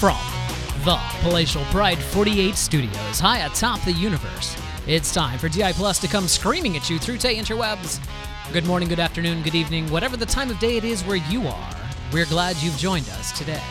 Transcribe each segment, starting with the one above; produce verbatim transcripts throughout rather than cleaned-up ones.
From the palatial Pride forty-eight studios, high atop the universe, it's time for D I Plus to come screaming at you through the interwebs. Good morning, good afternoon, good evening, whatever the time of day it is where you are. We're glad you've joined us today.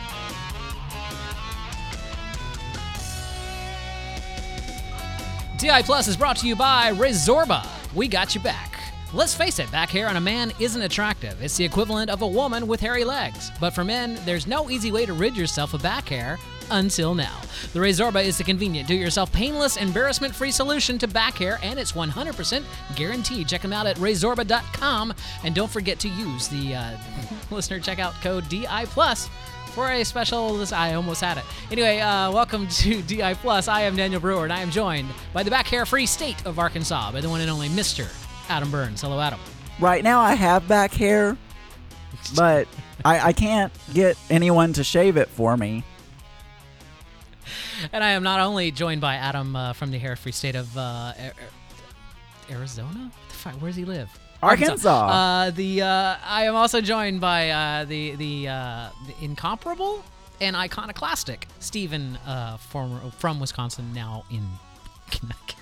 D I Plus is brought to you by Resorba. We got you back. Let's face it, back hair on a man isn't attractive. It's the equivalent of a woman with hairy legs. But for men, there's no easy way to rid yourself of back hair until now. The Resorba is the convenient, do-it-yourself, painless, embarrassment-free solution to back hair, and it's one hundred percent guaranteed. Check them out at resorba dot com, and don't forget to use the uh, listener checkout code D I Plus for a special. I almost had it. Anyway, uh, welcome to D I Plus. I am Daniel Brewer, and I am joined by the back hair-free state of Arkansas, by the one and only Mister Adam Burns. Hello, Adam. Right now, I have back hair, but I, I can't get anyone to shave it for me. And I am not only joined by Adam uh, from the hair-free state of uh, Arizona. What the fuck? Where does he live? Arkansas. Arkansas. Uh, the uh, I am also joined by uh, the the, uh, the incomparable and iconoclastic Stephen, uh, former from Wisconsin, now in Connecticut.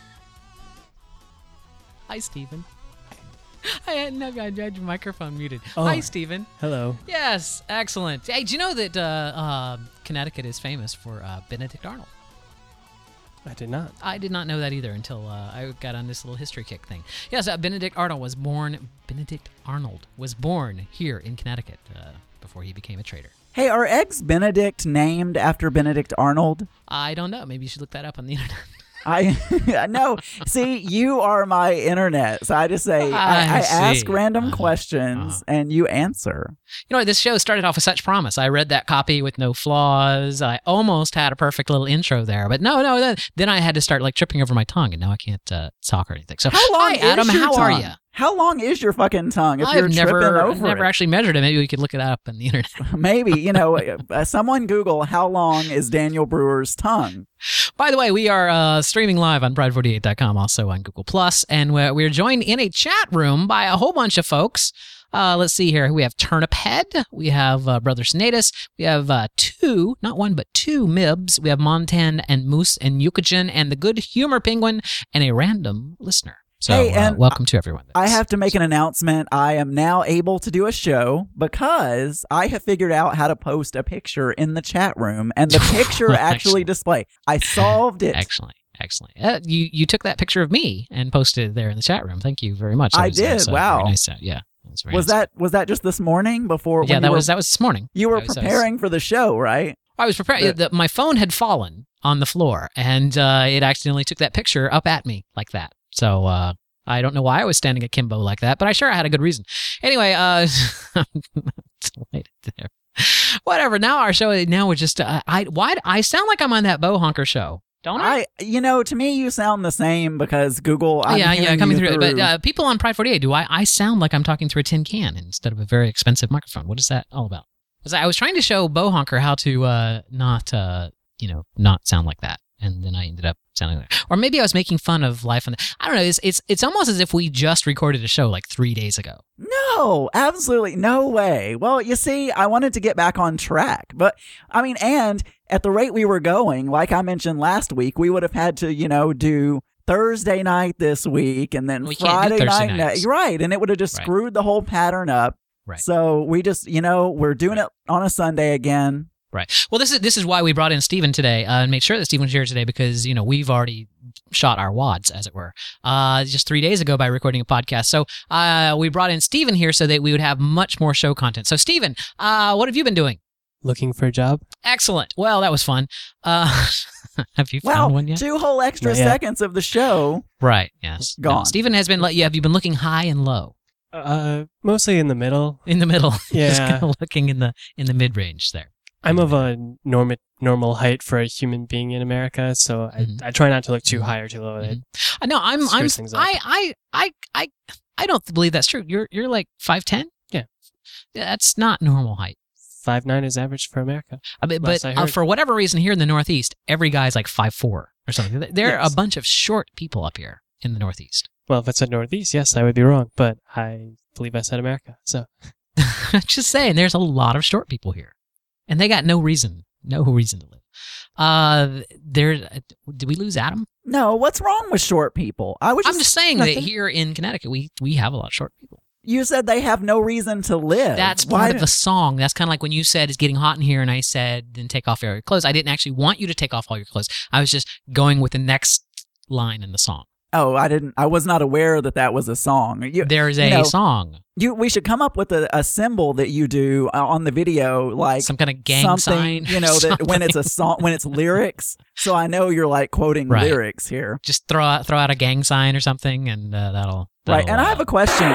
Hi, Stephen. I had no, I had your microphone muted. Oh. Hi, Stephen. Hello. Yes, excellent. Hey, do you know that uh, uh, Connecticut is famous for uh, Benedict Arnold? I did not. I did not know that either until uh, I got on this little history kick thing. Yes, uh, Benedict Arnold was born. Benedict Arnold was born here in Connecticut uh, before he became a traitor. Hey, are eggs Benedict named after Benedict Arnold? I don't know. Maybe you should look that up on the internet. I no. See, you are my internet, so I just say I, I, I ask see. random Uh-huh. questions Uh-huh. and you answer. You know what? This show started off with such promise. I read that copy with no flaws. I almost had a perfect little intro there, but no, no. Then, then I had to start like tripping over my tongue, and now I can't uh, talk or anything. So, How long hi, is Adam. your How are tongue? you? How long is your fucking tongue? If you're I've tripping never, over never it? actually measured it. Maybe we could look it up on the internet. Maybe, you know, uh, someone Google how long is Daniel Brewer's tongue. By the way, we are uh, streaming live on pride forty-eight dot com, also on Google Plus, and we're, we're joined in a chat room by a whole bunch of folks. Uh, let's see here. We have Turnip Head. We have uh, Brother Sinatus. We have uh, two, not one, but two Mibs. We have Montan and Moose and Yukajan and the Good Humor Penguin and a random listener. So Hey, uh, and welcome to everyone. I have to make an announcement. I am now able to do a show because I have figured out how to post a picture in the chat room, and the picture actually Excellent. display. I solved it. Excellent. Excellent. Uh, you you took that picture of me and posted it there in the chat room. Thank you very much. That I was, uh, did. so Wow. Very nice. Uh, yeah. That was very Was nice. that was that just this morning before? Yeah, when that you were, was that was this morning. You were I was- I was- preparing for the show, right? I was preparing. The- The, my phone had fallen on the floor, and uh, it accidentally took that picture up at me like that. So uh, I don't know why I was standing akimbo like that, but I sure I had a good reason. Anyway, uh, I'm delighted there. Whatever. Now our show. Now we're just. Uh, I why I sound like I'm on that Bo Honker show, don't I? I, you know, to me, you sound the same because Google. I'm yeah, yeah, hearing coming you through. it. But uh, people on Pride forty-eight, do I? I sound like I'm talking through a tin can instead of a very expensive microphone. What is that all about? Because I was trying to show Bo Honker how to uh, not, uh, you know, not sound like that, and then I ended up sounding like that. Or maybe I was making fun of life on the. I don't know. It's it's it's almost as if we just recorded a show like three days ago. No, absolutely no way. Well, you see, I wanted to get back on track, but I mean, and at the rate we were going, like I mentioned last week, we would have had to, you know, do Thursday night this week and then We can't do Friday Thursday night. nights. Ne- right, and it would have just Right. screwed the whole pattern up. Right. So we just, you know, we're doing it on a Sunday again. Right. Well, this is this is why we brought in Steven today uh, and made sure that Steven was here today because, you know, we've already shot our wads, as it were, uh, just three days ago by recording a podcast. So uh, we brought in Steven here so that we would have much more show content. So, Steven, uh, what have you been doing? Looking for a job? Excellent. Well, that was fun. Uh, have you found Wow, one yet? two whole extra Not yet. seconds of the show. Right. Yes. Gone. No, Steven has been. Like, have you been looking high and low? Uh, mostly in the middle. In the middle. Just Yeah. kind of looking in the in the mid range there. I'm of a norm- normal height for a human being in America, so Mhm. I, I try not to look too high or too low. It Mhm. Uh, no, I'm. I'm. screws things up. I. I. I. I. I don't believe that's true. You're. You're like five ten. Yeah. Yeah, that's not normal height. five nine is average for America. I mean, Last but I uh, heard. for whatever reason, here in the Northeast, every guy's like five four or something. There are Yes. a bunch of short people up here in the Northeast. Well, if I said Northeast, yes, I would be wrong, but I believe I said America. So Just saying, there's a lot of short people here, and they got no reason No reason to live. Uh, there. Did we lose Adam? No, what's wrong with short people? I was I'm just, just saying nothing. that here in Connecticut, we we have a lot of short people. You said they have no reason to live. That's Why part did- of the song. That's kind of like when you said it's getting hot in here, and I said then take off all your clothes. I didn't actually want you to take off all your clothes. I was just going with the next line in the song. Oh, I didn't. I was not aware that that was a song. You, There is a you know, song, You, we should come up with a, a symbol that you do uh, on the video, like some kind of gang something, sign. you know, that when it's a something. song, when it's lyrics. So I know you're like quoting Right. lyrics here, Just throw out throw out a gang sign or something, and uh, that'll, that'll right? And I have uh, a question.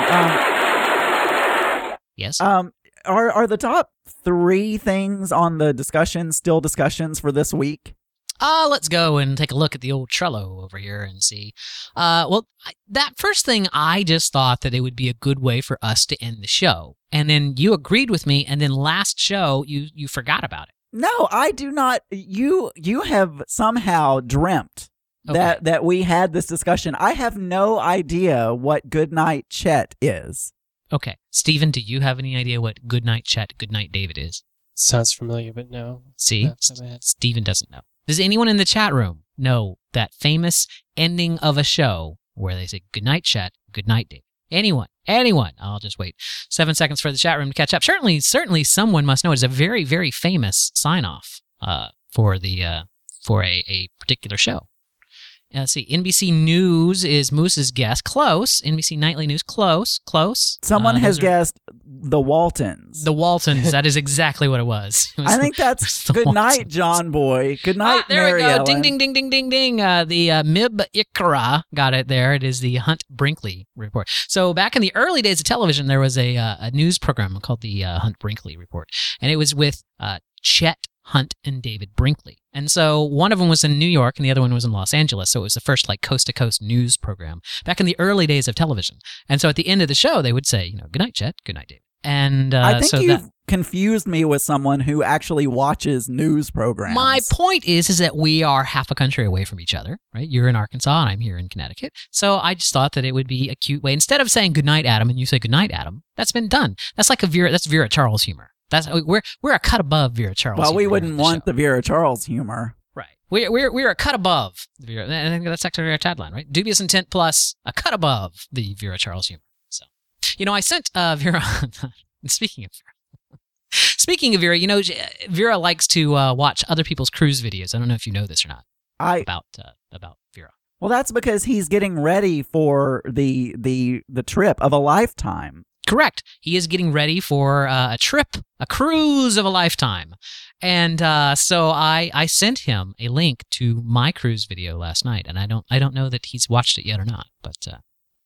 Um, yes. um, are are the top three things on the discussion still discussions for this week? Uh, let's go and take a look at the old Trello over here and see. Uh, well, I, that first thing, I just thought that it would be a good way for us to end the show. And then you agreed with me, and then last show, you, you forgot about it. No, I do not. You you have somehow dreamt Okay. that that we had this discussion. I have no idea what Goodnight Chet is. Okay. Stephen, do you have any idea what Goodnight Chet, Goodnight David is? Sounds familiar, but no. See? Not so bad. Stephen doesn't know. Does anyone in the chat room know that famous ending of a show where they say Goodnight Chet, Goodnight David? Anyone? Anyone? I'll just wait seven seconds for the chat room to catch up. Certainly, certainly someone must know. It's a very, very famous sign-off uh, for the uh, for a, a particular show. Uh, let's see. N B C News is Moose's guess. Close. N B C Nightly News. Close. Close. Someone Uh, has those are- guessed the Waltons. The Waltons. That is exactly what it was. It was I think that's the good night, Waltons. John Boy. Good night, Ah, there Mary we go. Ellen. Ding, ding, ding, ding, ding, ding. Uh, the uh, Mib Ikra got it there. It is the Hunt Brinkley report. So back in the early days of television, there was a uh, a news program called the uh, Hunt Brinkley Report, and it was with uh, Chet Hunt and David Brinkley. And so one of them was in New York and the other one was in Los Angeles. So it was the first like coast to coast news program back in the early days of television. And so at the end of the show, they would say, you know, good night, Chet. Good night, David. And uh, I think so you've that, confused me with someone who actually watches news programs. my point is, is that we are half a country away from each other, right? You're in Arkansas and I'm here in Connecticut. So I just thought that it would be a cute way. Instead of saying good night, Adam, and you say good night, Adam, that's been done. That's like a Vera, that's Vera Charles humor. That's we're we're a cut above Vera Charles. Well, we humor wouldn't on the want show. the Vera Charles humor. Right. We're, we're, we're a cut above the Vera. I think that's actually our tagline, right? Dubious intent plus a cut above the Vera Charles humor. So, you know, I sent uh, Vera, speaking of Vera, speaking of Vera, you know, Vera likes to uh, watch other people's cruise videos. I don't know if you know this or not I about uh, about Vera. well, that's because he's getting ready for the the the trip of a lifetime. Correct. He is getting ready for uh, a trip, a cruise of a lifetime. And uh, so I, I sent him a link to my cruise video last night, and I don't I don't know that he's watched it yet or not. But uh,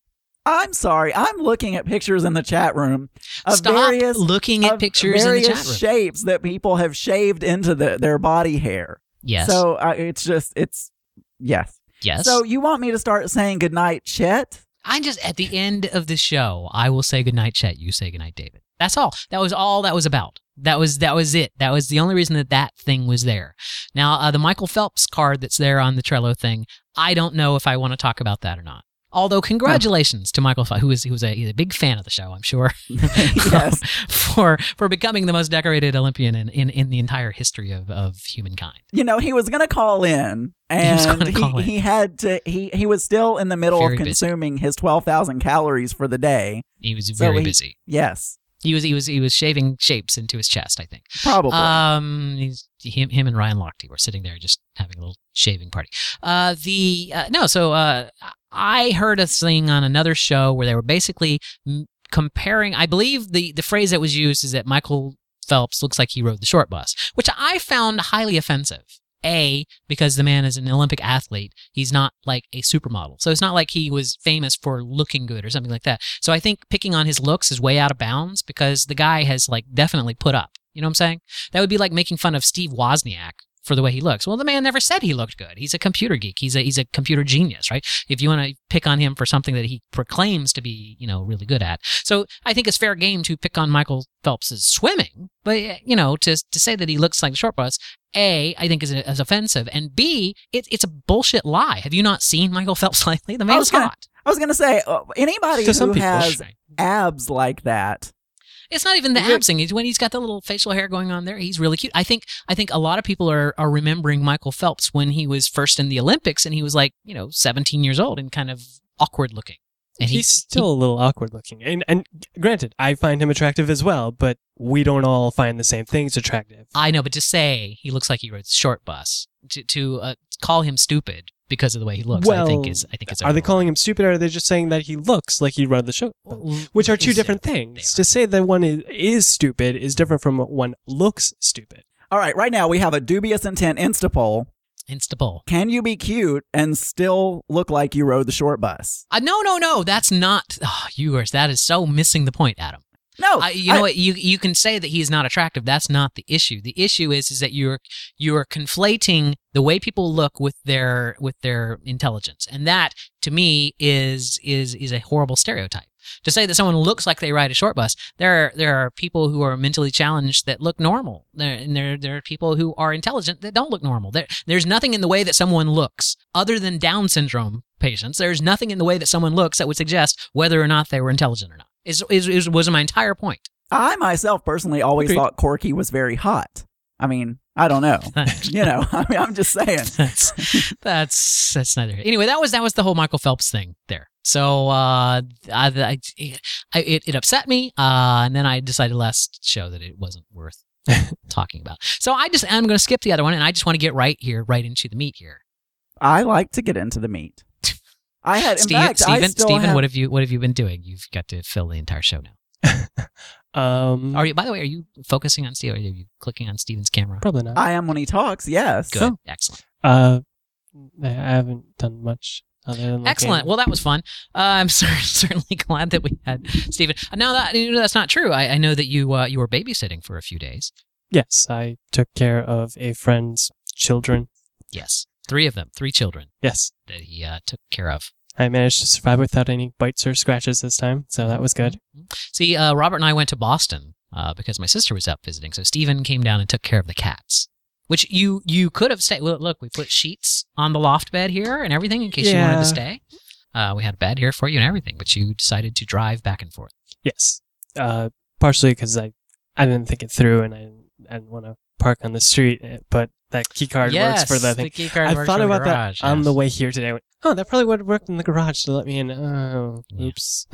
I'm sorry. I'm looking at pictures in the chat room of stop various looking at of pictures in the various chat room. shapes that people have shaved into the, their body hair. Yes. So uh, it's just it's yes. yes. So you want me to start saying goodnight, Chet? I just at the end of the show, I will say goodnight, Chet. You say goodnight, David. That's all. That was all that was about. That was that was it. That was the only reason that that thing was there. Now, uh, the Michael Phelps card that's there on the Trello thing, I don't know if I want to talk about that or not. Although, congratulations to Michael Phelps, who is who was a, he's a big fan of the show, I'm sure. Yes. for for becoming the most decorated Olympian in, in, in the entire history of, of humankind. You know, he was going to call in, and was gonna he, call in. he had to. He he was still in the middle Very of busy. consuming his twelve thousand calories for the day. He was So very he- busy. Yes, He was he was he was shaving shapes into his chest, I think. probably. Um, he's, him, him and Ryan Lochte were sitting there just having a little shaving party. Uh, the uh, no, so uh, I heard a thing on another show where they were basically m- comparing. I believe the the phrase that was used is that Michael Phelps looks like he rode the short bus, which I found highly offensive. A, because the man is an Olympic athlete. He's not like a supermodel. So it's not like he was famous for looking good or something like that. So I think picking on his looks is way out of bounds because the guy has like definitely put up. You know what I'm saying? That would be like making fun of Steve Wozniak for the way he looks. Well, the man never said he looked good. He's a computer geek. He's a he's a computer genius, right? If you want to pick on him for something that he proclaims to be, you know, really good at. So I think it's fair game to pick on Michael Phelps' swimming, but you know, to to say that he looks like a short bus, A, I think is, is offensive, and B, it, it's a bullshit lie. Have you not seen Michael Phelps lately? The I man was is gonna- hot. I was going to say uh, anybody To some who people, has Right. abs like that. It's not even the Really? abs thing. It's when he's got the little facial hair going on there. He's really cute. I think I think a lot of people are, are remembering Michael Phelps when he was first in the Olympics and he was like, you know, seventeen years old and kind of awkward looking. And He's still a little awkward looking. And, and granted, I find him attractive as well, but we don't all find the same things attractive. I know, but to say he looks like he rode the short bus, to to uh, call him stupid because of the way he looks, well, I think is I think is Are they overwhelming. calling him stupid, or are they just saying that he looks like he rode the show? Well, Which are two is- different they things. are. To say that one is, is stupid is different from one looks stupid. All right, right now we have a dubious intent Insta poll. Insta-poll. Can you be cute and still look like you rode the short bus? Uh, no, no, no. That's not. Oh, you are. That is so missing the point, Adam. No, I, you know I- what? You you can say that he's not attractive. That's not the issue. The issue is is that you're you're conflating the way people look with their with their intelligence, and that to me is is is a horrible stereotype. To say that someone looks like they ride a short bus, there are, there are people who are mentally challenged that look normal, there, and there there are people who are intelligent that don't look normal. There there's nothing in the way that someone looks, other than Down syndrome patients. There's nothing in the way that someone looks that would suggest whether or not they were intelligent or not. Is is, is was my entire point. I myself personally always Agreed. thought Corky was very hot. I mean, I don't know. you know, I mean, I'm just saying. that's that's that's neither here. Anyway, that was that was the whole Michael Phelps thing there. So uh, I, I, I it, it upset me, uh, and then I decided last show that it wasn't worth talking about. So I just I'm going to skip the other one, and I just want to get right here, right into the meat here. I like to get into the meat. I had, in Steve, fact, I Steven, still Steven, have, what have you what have you been doing? You've got to fill the entire show now. Um, Are you? By the way, are you focusing on Steve? Are you clicking on Steven's camera? Probably not. I am when he talks, yes. Good, excellent. Uh, I haven't done much other than looking. Excellent. Well, that was fun. Uh, I'm cer- certainly glad that we had Stephen. Uh, Now that you know, that's not true. I, I know that you uh, you were babysitting for a few days. Yes, I took care of a friend's children. Yes, three of them, three children Yes, that he uh, took care of. I managed to survive without any bites or scratches this time, so that was good. See, uh, Robert and I went to Boston uh, because my sister was up visiting. So Stephen came down and took care of the cats. Which you you could have stayed. Look, look, we put sheets on the loft bed here and everything in case you wanted Yeah. to stay. Uh, we had a bed here for you and everything, but you decided to drive back and forth. Yes, uh, partially because I, I didn't think it through and I, I didn't want to park on the street, eh, but that key card yes, works for that thing. the key card I works thought for the about garage, that on yes. the way here today. I went, oh, that probably would have worked in the garage to let me in. Oh, Yeah. oops.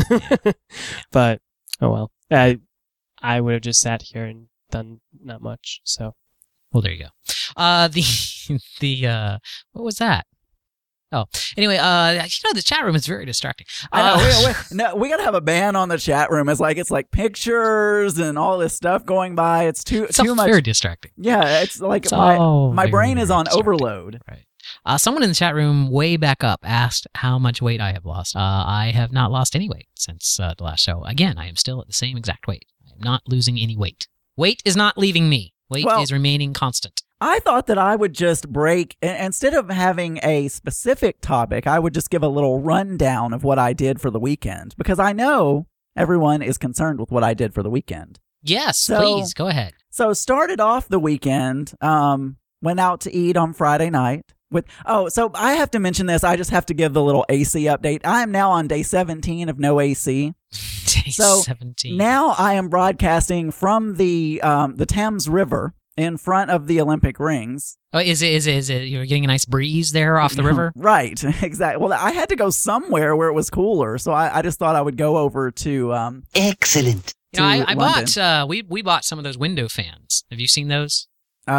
But, oh well. I I would have just sat here and done not much, so. Well, there you go. Uh, the the uh, what was that? Oh, anyway, uh, you know the chat room is very distracting. I know. Uh, we, we, no, we gotta have a ban on the chat room. It's like it's like pictures and all this stuff going by. It's too it's too all much. very distracting. Yeah, it's like It's my all my very, brain is very on distracting. overload. Right. Uh, someone in the chat room way back up asked how much weight I have lost. Uh, I have not lost any weight since uh, the last show. Again, I am still at the same exact weight. I am not losing any weight. Weight is not leaving me. Weight Well- is remaining constant. I thought that I would just break i- instead of having a specific topic. I would just give a little rundown of what I did for the weekend because I know everyone is concerned with what I did for the weekend. Yes, So- please go ahead. So started off the weekend. Um, went out to eat on Friday night. With oh, so I have to mention this. I just have to give the little A C update. I am now on day seventeen of no A C. Day So, seventeen. Now I am broadcasting from the um, the Thames River in front of the Olympic rings. Oh, is it, is it, is it, you're getting a nice breeze there off the river? Right, exactly. Well, I had to go somewhere where it was cooler, so I, I just thought I would go over to. Um, Excellent. You know, I, to I London. bought, uh, we, we bought some of those window fans. Have you seen those?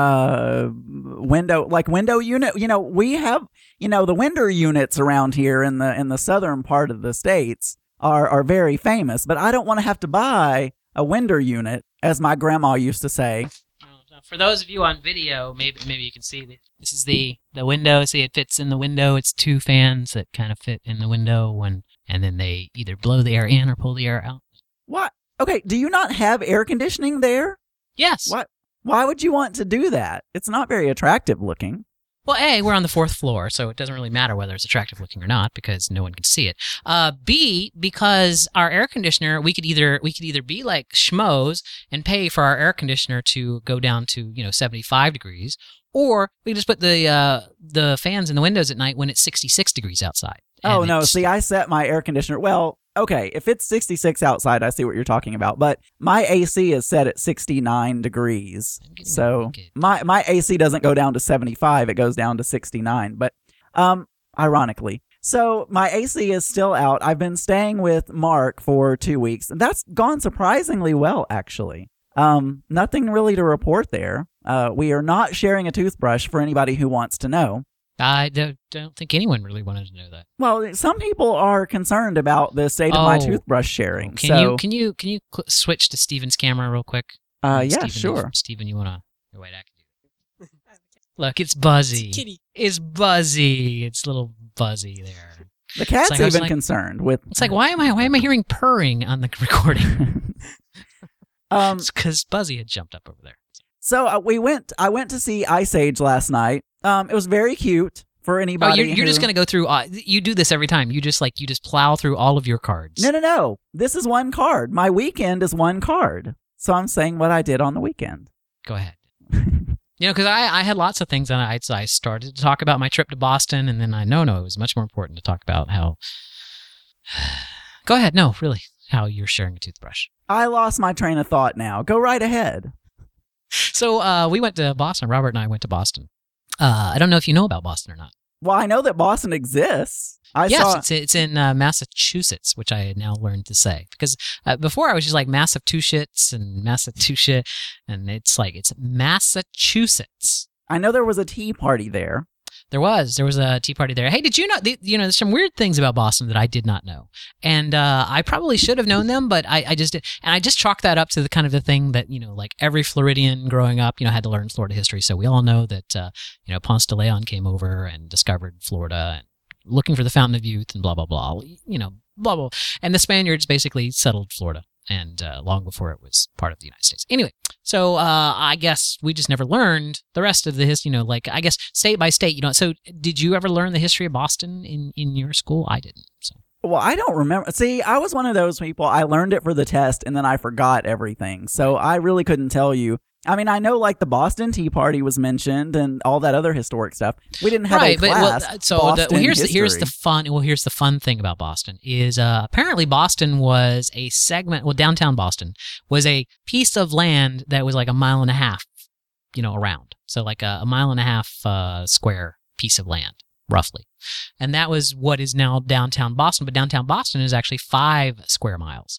uh window like window unit. You know, we have you know the window units around here in the in the southern part of the states are are very famous, but I don't want to have to buy a window unit, as my grandma used to say. For those of you on video, maybe maybe you can see that this is the, the window. See, it fits in the window. It's two fans that kind of fit in the window, when, and then they either blow the air in or pull the air out. What? Okay, do you not have air conditioning there? Yes. What? Why would you want to do that? It's not very attractive looking. Well, A, we're on the fourth floor, so it doesn't really matter whether it's attractive looking or not because no one can see it. Uh, B, because our air conditioner, we could either we could either be like schmoes and pay for our air conditioner to go down to, you know, seventy-five degrees, or we could just put the uh, the fans in the windows at night when it's sixty-six degrees outside. Oh And no! it's- See, I set my air conditioner. Well, Okay, if it's sixty-six outside, I see what you're talking about. But my A C is set at sixty-nine degrees. So my, my A C doesn't go down to seventy-five. It goes down to sixty-nine. But um, ironically. So my A C is still out. I've been staying with Mark for two weeks. And that's gone surprisingly well, actually. Um, nothing really to report there. Uh, we are not sharing a toothbrush for anybody who wants to know. I don't, don't think anyone really wanted to know that. Well, some people are concerned about the state of Oh. my toothbrush sharing. Can so, you can you can you cl- switch to Steven's camera real quick? uh, yeah, Steven, sure. if- Steven, you wanna? oh, Wait, I can do it. Look, it's Buzzy. It's a kitty. It's Buzzy. It's little Buzzy there. The cat's like- I was even like- concerned with. It's like, why am I why am I hearing purring on the recording? um. It's because Buzzy had jumped up over there. So uh, we went. I went to see Ice Age last night. Um. It was very cute for Oh, anybody. you're, you're who- just gonna go through. Uh, you do this every time. You just like you just plow through all of your cards. No, no, no. This is one card. My weekend is one card. So I'm saying what I did on the weekend. Go ahead. You know, because I, I had lots of things, and I, I started to talk about my trip to Boston, and then I no, no, it was much more important to talk about how. Go ahead. No, really, how you're sharing a toothbrush. I lost my train of thought now. Go right ahead. So uh, we went to Boston. Robert and I went to Boston. Uh, I don't know if you know about Boston or not. Well, I know that Boston exists. I yes, saw. it's it's in uh, Massachusetts, which I had now learned to say because uh, before I was just like massive two shits and massive two shit, and it's like it's Massachusetts. I know there was a tea party there. There was there was a tea party there. Hey, did you know? The, you know, there's some weird things about Boston that I did not know, and uh, I probably should have known them, but I, I just did, and I just chalked that up to the kind of the thing that you know, like every Floridian growing up, you know, had to learn Florida history. So we all know that uh, you know Ponce de Leon came over and discovered Florida and looking for the Fountain of Youth and blah blah blah. You know, blah blah. And the Spaniards basically settled Florida, and uh, long before it was part of the United States. Anyway, so uh, I guess we just never learned the rest of the history. You know, like I guess state by state. You know, so did you ever learn the history of Boston in, in your school? I didn't. So Well, I don't remember. See, I was one of those people. I learned it for the test and then I forgot everything. So I really couldn't tell you. I mean, I know like the Boston Tea Party was mentioned and all that other historic stuff. We didn't have right, a but class. well, so the, Boston well, here's the, history. here's the fun. Well, here's the fun thing about Boston is uh, apparently Boston was a segment. Well, downtown Boston was a piece of land that was like a mile and a half, you know, around. So like a, a mile and a half uh, square piece of land, roughly. And that was what is now downtown Boston. But downtown Boston is actually five square miles.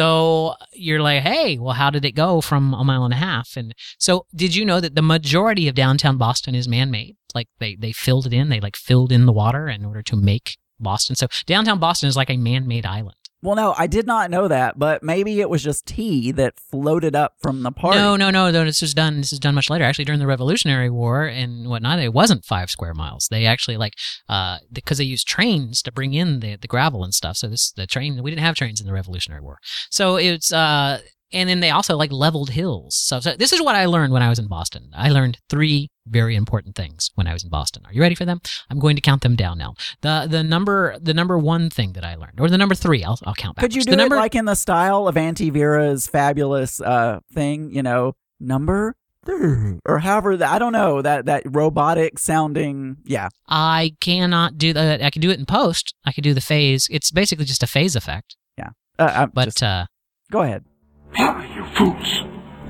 So you're like, hey, well, how did it go from a mile and a half? And so did you know that the majority of downtown Boston is man-made? Like they, they filled it in. They like filled in the water in order to make Boston. So downtown Boston is like a man-made island. Well, no, I did not know that, but maybe it was just tea that floated up from the party. No, no, no, no. This was done. This was done much later. Actually, during the Revolutionary War and whatnot, it wasn't five square miles. They actually like uh because they used trains to bring in the the gravel and stuff. So this the train we didn't have trains in the Revolutionary War. So it's uh and then they also like leveled hills. So, so this is what I learned when I was in Boston. I learned three very important things when I was in Boston. Are you ready for them? I'm going to count them down now. The the number the number one thing that I learned, or the number three, I'll I'll count backwards. Could you do the number, it like in the style of Auntie Vera's fabulous uh thing, you know, number three, or however, that, I don't know, that, that robotic sounding, yeah. I cannot do that. I can do it in post. I can do the phase. It's basically just a phase effect. Yeah. Uh, I'm But just, uh go ahead. You fools.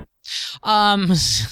Um,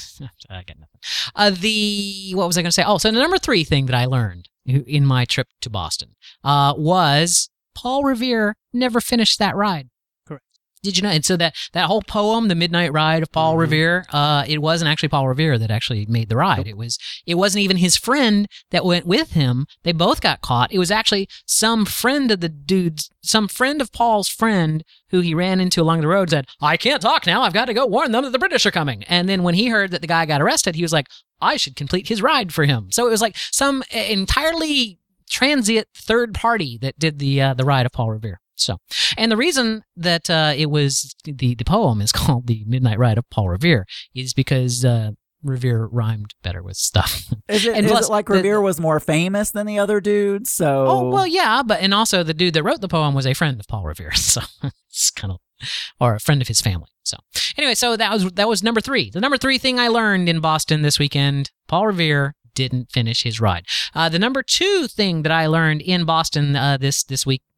I got nothing. Uh, the what was I going to say? Oh, so the number three thing that I learned in my trip to Boston uh, was Paul Revere never finished that ride. Correct. Did you know? And so that, that whole poem, The Midnight Ride of Paul Mm-hmm. Revere, uh, it wasn't actually Paul Revere that actually made the ride. It was it wasn't even his friend that went with him. They both got caught. It was actually some friend of the dude's, some friend of Paul's friend who he ran into along the road said, I can't talk now. I've got to go warn them that the British are coming. And then when he heard that the guy got arrested, he was like, I should complete his ride for him. So it was like some entirely transient third party that did the uh, the ride of Paul Revere. So, and the reason that uh, it was the the poem is called The Midnight Ride of Paul Revere is because uh, Revere rhymed better with stuff. Is it, And is plus, it like the- Revere was more famous than the other dudes? So Oh well, yeah, but and also the dude that wrote the poem was a friend of Paul Revere, so it's kind of, or a friend of his family. So anyway, so that was that was number three. The number three thing I learned in Boston this weekend: Paul Revere didn't finish his ride. Uh, the number two thing that I learned in Boston uh, this this week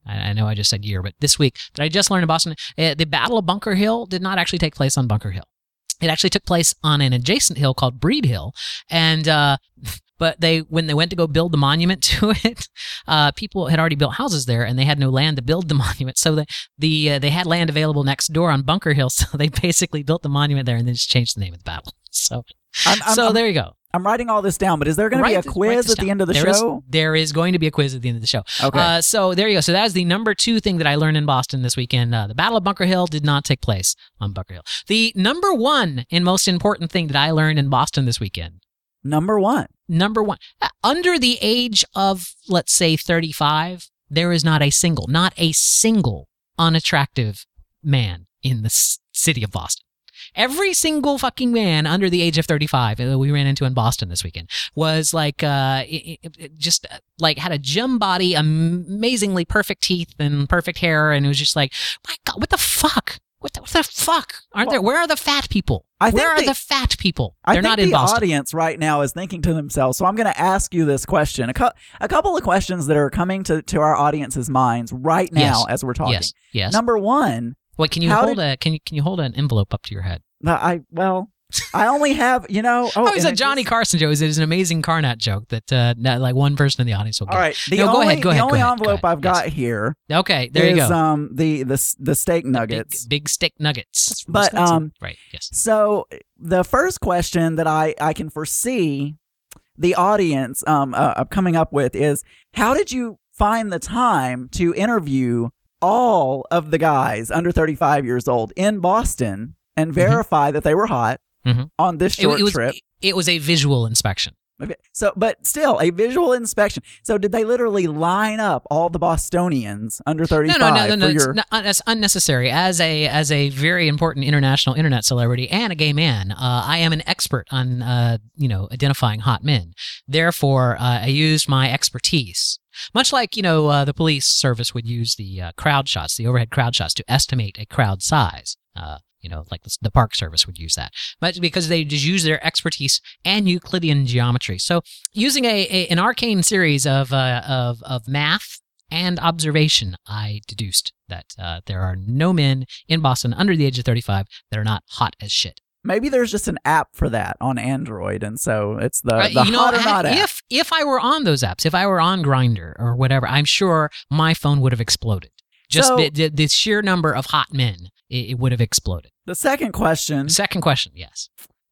I, I know I just said year, but this week that I just learned in Boston, uh, the Battle of Bunker Hill did not actually take place on Bunker Hill. It actually took place on an adjacent hill called Breed Hill, and uh, but they when they went to go build the monument to it, uh, people had already built houses there, and they had no land to build the monument. So the the uh, they had land available next door on Bunker Hill, so they basically built the monument there and then just changed the name of the battle. So, I'm, I'm, so I'm, there you go. I'm writing all this down, but is there going to be a Write th- write quiz this at the down. end of the There is- show? there is going to be a quiz at the end of the show. Okay. Uh, so there you go. So that is the number two thing that I learned in Boston this weekend. Uh, the Battle of Bunker Hill did not take place on Bunker Hill. The number one and most important thing that I learned in Boston this weekend. Number one. Number one. Uh, under the age of, let's say, thirty-five, there is not a single, not a single unattractive man in the s- city of Boston. Every single fucking man under the age of thirty-five that we ran into in Boston this weekend was like, uh, it, it, it just uh, like had a gym body, amazingly perfect teeth and perfect hair. And it was just like, my God, what the fuck? What the, what the fuck? Aren't Well, there, where are the fat people? I think where are the- the fat people? I They're think not the in Boston. audience right now is thinking to themselves, so I'm going to ask you this question. A, co- a couple of questions that are coming to, to our audience's minds right now Yes. as we're talking. Yes, yes. Number one, Wait, can you how hold did- a, can you, can you hold an envelope up to your head? no, I, well, I only have, you know. Oh, Oh, it was and a it Johnny just- Carson joke. It was an amazing Carnat joke that uh, that, like one person in the audience will get. All right. The No, only, go ahead, go the ahead, only go ahead, envelope go ahead. I've got Yes. here Okay, there is you go. um the the s- the steak nuggets. Big, big steak nuggets. from But, Wisconsin. um, right, yes. So the first question that I, I can foresee the audience um uh, coming up with is, how did you find the time to interview all of the guys under thirty-five years old in Boston and verify that they were hot Mhm. on this It, short it was trip? it was a visual inspection. Okay. So, but still, a visual inspection. So, did they literally line up all the Bostonians under No, thirty-five no, no, no, no. for It's your? not, that's unnecessary. As a as a very important international internet celebrity and a gay man, uh, I am an expert on uh, you know identifying hot men. Therefore, uh, I used my expertise, much like you know uh, the police service would use the uh, crowd shots, the overhead crowd shots, to estimate a crowd size. Uh, you know, like the, the Park Service would use that, but because they just use their expertise and Euclidean geometry. So, using a, a an arcane series of uh, of of math and observation, I deduced that uh, there are no men in Boston under the age of thirty-five that are not hot as shit. Maybe there's just an app for that on Android, and so it's the, Uh, the you know, hot or not app. if if I were on those apps, if I were on Grindr or whatever, I'm sure my phone would have exploded. Just So- the, the, the sheer number of hot men, it, it would have exploded. The second question Second question, yes.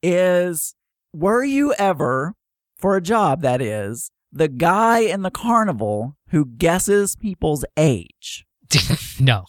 is, were you ever, for a job that is, the guy in the carnival who guesses people's age? No.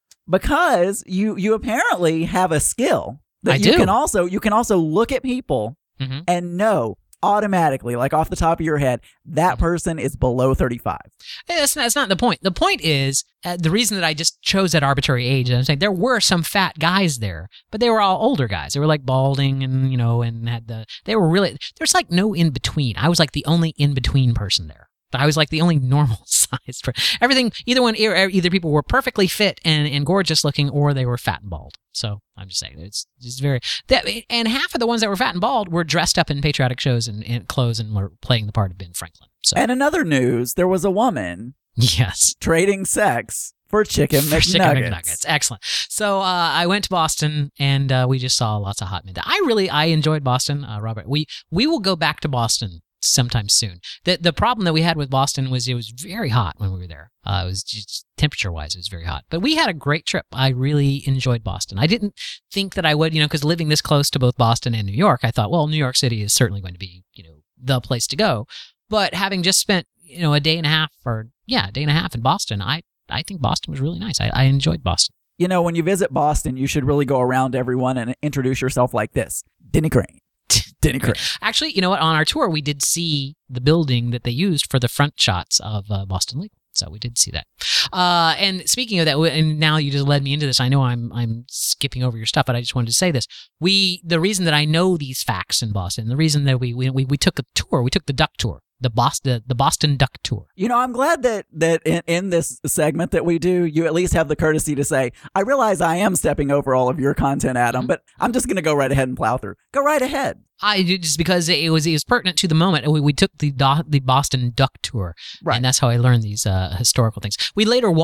Because you you apparently have a skill that I you do. can also you can also look at people Mhm. and know automatically, like off the top of your head, that person is below thirty-five. Eh, That's not, that's not the point. The point is, uh, the reason that I just chose that arbitrary age, and I'm saying there were some fat guys there, but they were all older guys. They were like balding and, you know, and had the, they were really, there's like no in between. I was like the only in between person there. I was like the only normal size for everything. Either one, either either people were perfectly fit and, and gorgeous looking, or they were fat and bald. So I'm just saying, it's just very, that, and half of the ones that were fat and bald were dressed up in patriotic shows and, and clothes and were playing the part of Ben Franklin. So And in other news, there was a woman yes. trading sex for chicken For McNuggets. chicken McNuggets. Excellent. So uh, I went to Boston, and uh, we just saw lots of hot men. I really, I enjoyed Boston, uh, Robert. We we will go back to Boston sometime soon. The the problem that we had with Boston was it was very hot when we were there. Uh, it was just temperature wise, it was very hot. But we had a great trip. I really enjoyed Boston. I didn't think that I would, you know, because living this close to both Boston and New York, I thought, well, New York City is certainly going to be, you know, the place to go. But having just spent, you know, a day and a half or yeah, a day and a half in Boston, I I think Boston was really nice. I, I enjoyed Boston. You know, when you visit Boston, you should really go around to everyone and introduce yourself like this. Denny Crane. Denny Crane. Actually, you know what? On our tour, we did see the building that they used for the front shots of uh, Boston Legal. So we did see that. Uh, and speaking of that, and now you just led me into this. I know I'm I'm skipping over your stuff, but I just wanted to say this. We the reason that I know these facts in Boston, the reason that we we we, we took a tour, we took the Duck Tour. The Boston, the Boston Duck Tour. You know, I'm glad that that in, in this segment that we do, you at least have the courtesy to say, I realize I am stepping over all of your content, Adam, but I'm just going to go right ahead and plow through. Go right ahead. I just because it was it was pertinent to the moment. We, we took the Do- the Boston Duck Tour, Right. and that's how I learned these uh, historical things. We later walked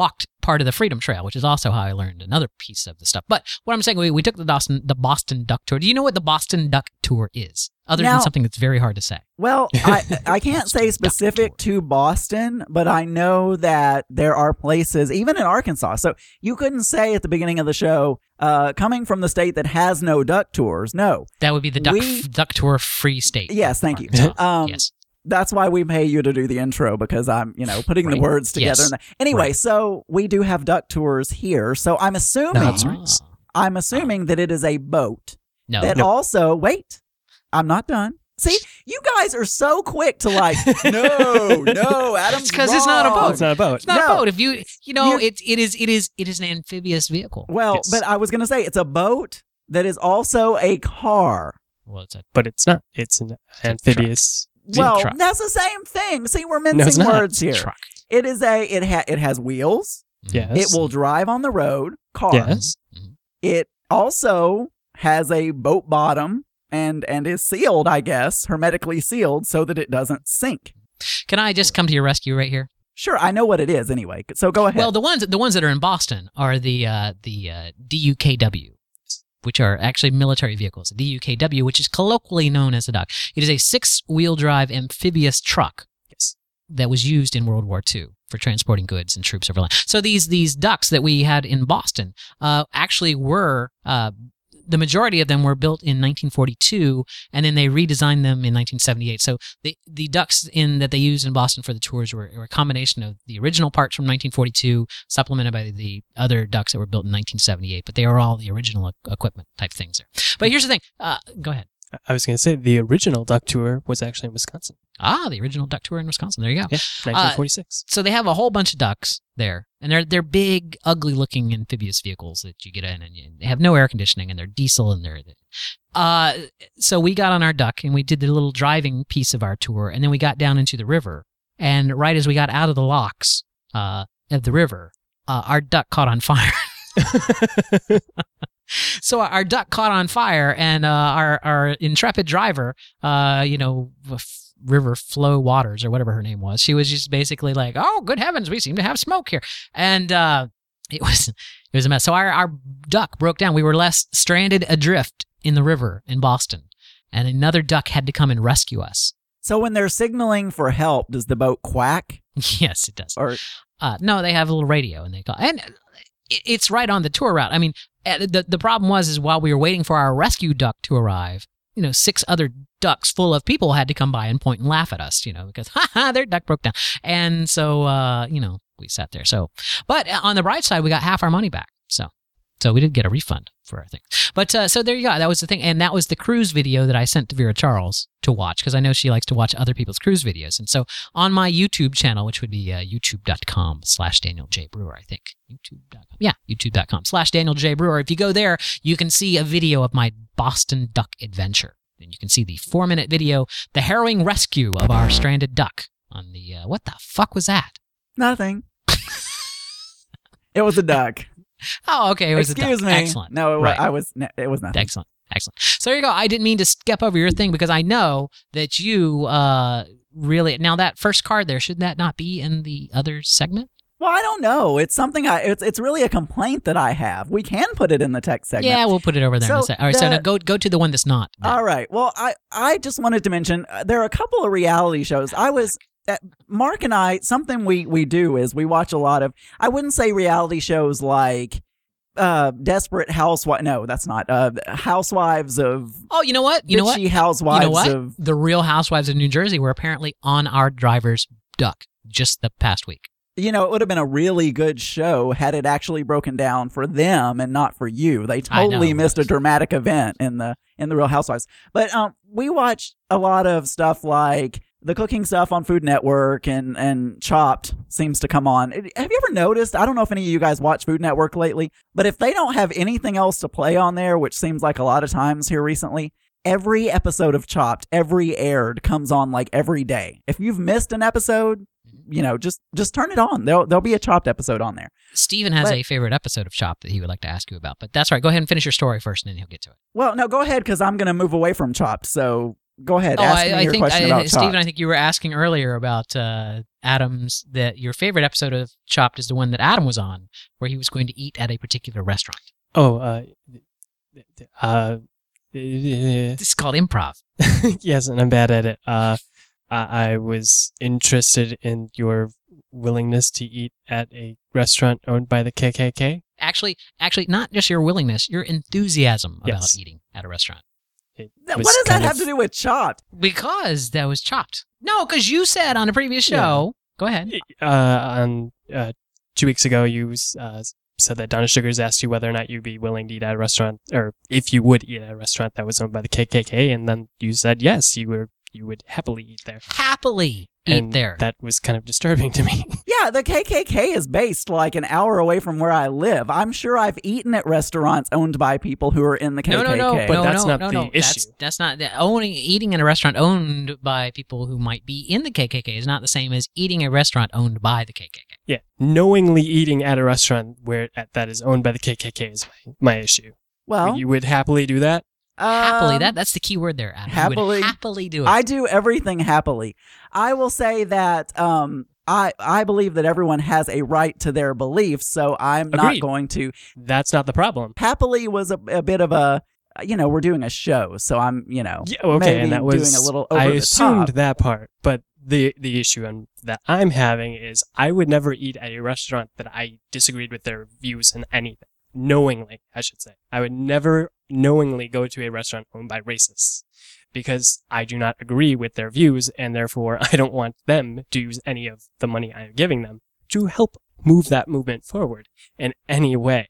part of the Freedom Trail, which is also how I learned another piece of the stuff. But what I'm saying, we, we took the Boston, the Boston Duck Tour. Do you know what the Boston Duck Tour is? Other Now- than something that's very hard to say. Well, I, I can't say Duck specific tour. to Boston, but I know that there are places, even in Arkansas. So you couldn't say at the beginning of the show, uh, coming from the state that has no duck tours. No. That would be the Duck, We- Duck Tour Free State. Yes, thank you. Arkansas. Um, yes. That's why we pay you to do the intro, because I'm, you know, putting Right. the words together. Yes. And anyway, Right. so we do have duck tours here. So I'm assuming, That's right. Ah. I'm assuming that it is a boat No. that Nope. also, wait, I'm not done. See, you guys are so quick to like, no, no, Adam's It's 'cause it's not a wrong. boat. It's not a boat. It's not No. a boat. If you, you know, You- it, it is, it is, it is an amphibious vehicle. Well, Yes. but I was going to say it's a boat that is also a car. Well, it's a But it's not. It's an amphibious. Well, truck. that's the same thing. See, we're it's mincing not. words here. truck. It is a it ha- it has wheels. Yes. It will drive on the road. Car. Yes. It also has a boat bottom and and is sealed, I guess, hermetically sealed so that it doesn't sink. Can I just come to your rescue right here? Sure, I know what it is anyway. So go ahead. Well, the ones the ones that are in Boston are the uh, the uh, D U K W, which are actually military vehicles. The D U K W, which is colloquially known as a duck. It is a six-wheel drive amphibious truck. Yes. That was used in World War Two for transporting goods and troops overland. So these these ducks that we had in Boston uh, actually were. Uh, the majority of them were built in nineteen forty-two, and then they redesigned them in nineteen seventy-eight. So the the ducks in that they used in Boston for the tours were, were a combination of the original parts from nineteen forty-two, supplemented by the other ducks that were built in nineteen seventy-eight. But they are all the original e- equipment type things there. But here's the thing. Uh, go ahead. I was going to say the original duck tour was actually in Wisconsin. Ah, the original duck tour in Wisconsin. There you go. Yeah, nineteen forty-six. So they have a whole bunch of ducks there, and they're they're big, ugly-looking amphibious vehicles that you get in, and you, they have no air conditioning, and they're diesel, and they're. Uh, so we got on our duck, and we did the little driving piece of our tour, and then we got down into the river, and right as we got out of the locks uh, of the river, uh, our duck caught on fire. So our duck caught on fire, and uh, our our intrepid driver, uh, you know, F- River Flow Waters or whatever her name was, she was just basically like, "Oh, good heavens, we seem to have smoke here," and uh, it was it was a mess. So our our duck broke down. We were left stranded adrift in the river in Boston, and another duck had to come and rescue us. so when they're signaling for help, does the boat quack? Yes, it does. Or Uh, no, they have a little radio, and they call, and it- it's right on the tour route. I mean, uh, the the problem was is while we were waiting for our rescue duck to arrive, you know, six other ducks full of people had to come by and point and laugh at us, you know, because ha ha, their duck broke down, and so uh, you know, we sat there. So, but on the bright side, we got half our money back. So, so we did get a refund for our thing. But uh, so there you go. That was the thing, and that was the cruise video that I sent to Vera Charles to watch because I know she likes to watch other people's cruise videos. And so on my YouTube channel, which would be uh, youtube.com slash Daniel J. Brewer, I think. YouTube dot com. Yeah, youtube.com slash Daniel J. Brewer. If you go there, you can see a video of my Boston duck adventure. And you can see the four-minute video, the harrowing rescue of our stranded duck on the, uh, what the fuck was that? nothing. It was a duck. Oh, okay, it was Excuse a duck. me. Excellent. No, it, wa- Right. I was. no, It was nothing. Excellent. Excellent. So there you go. I didn't mean to skip over your thing because I know that you uh, really. Now, that first card there, should that not be in the other segment? Well, I don't know. It's something I. It's it's really a complaint that I have. We can put it in the text segment. Yeah, we'll put it over there in a So sec. All right, so the- now go, go to the one that's not. there. All right. Well, I I just wanted to mention uh, there are a couple of reality shows. I was. Uh, Mark and I, something we, we do is we watch a lot of, I wouldn't say reality shows like uh, Desperate Housewives. No, that's not. Uh, Housewives of, Oh, you know what? You know what? Bitchy You Housewives know what? of, The Real Housewives of New Jersey were apparently on our driver's duck just the past week. you know, it would have been a really good show had it actually broken down for them and not for you. They I know totally it missed a was. dramatic event in the in the Real Housewives. But um, we watch a lot of stuff like the cooking stuff on Food Network, and and Chopped seems to come on. Have you ever noticed? I don't know if any of you guys watch Food Network lately, but if they don't have anything else to play on there, which seems like a lot of times here recently, every episode of Chopped, every aired, comes on like every day. If you've missed an episode, you know, just just turn it on. There'll there'll be a Chopped episode on there. Steven has But- a favorite episode of Chopped that he would like to ask you about, but that's right. Go ahead and finish your story first, and then he'll get to it. Well, no, go ahead because I'm going to move away from Chopped. So go ahead. Oh, ask I, me I your think, question I, about Stephen, Chopped. I think you were asking earlier about uh, Adam's, that your favorite episode of Chopped is the one that Adam was on, where he was going to eat at a particular restaurant. Oh, uh, uh, This is called improv. yes, and I'm bad at it. Uh, I, I was interested in your willingness to eat at a restaurant owned by the K K K. Actually, actually, not just your willingness, your enthusiasm about Yes. eating at a restaurant. It What was does that kind have of- to do with Chopped? Because that was Chopped. No, because you said on a previous show. Go ahead. Uh, on uh, two weeks ago, you uh, said that Donna Sugars asked you whether or not you'd be willing to eat at a restaurant, or if you would eat at a restaurant that was owned by the K K K, and then you said yes, you were you would happily eat there. Happily eat and there. That was kind of disturbing to me. Yeah, the K K K is based like an hour away from where I live. I'm sure I've eaten at restaurants owned by people who are in the K K K. No, no, no, But no, that's no, not no, the no. issue. That's, that's not the owning eating in a restaurant owned by people who might be in the K K K is not the same as eating a restaurant owned by the K K K. Yeah, knowingly eating at a restaurant where that is owned by the K K K is my, my issue. Well, You would happily do that? Happily, um, that that's the key word there, Adam. You happily- would happily do it. I do everything happily. I will say that um, I I believe that everyone has a right to their beliefs, so I'm not Agreed. going to. That's not the problem. Happily was a, a bit of a, you know, we're doing a show, so I'm, you know, Yeah, okay, maybe and that was doing a little over I the assumed top. that part, but the the issue I'm, that I'm having is I would never eat at a restaurant that I disagreed with their views in anything. Knowingly, I should say. I would never knowingly go to a restaurant owned by racists because I do not agree with their views, and therefore I don't want them to use any of the money I am giving them to help move that movement forward in any way.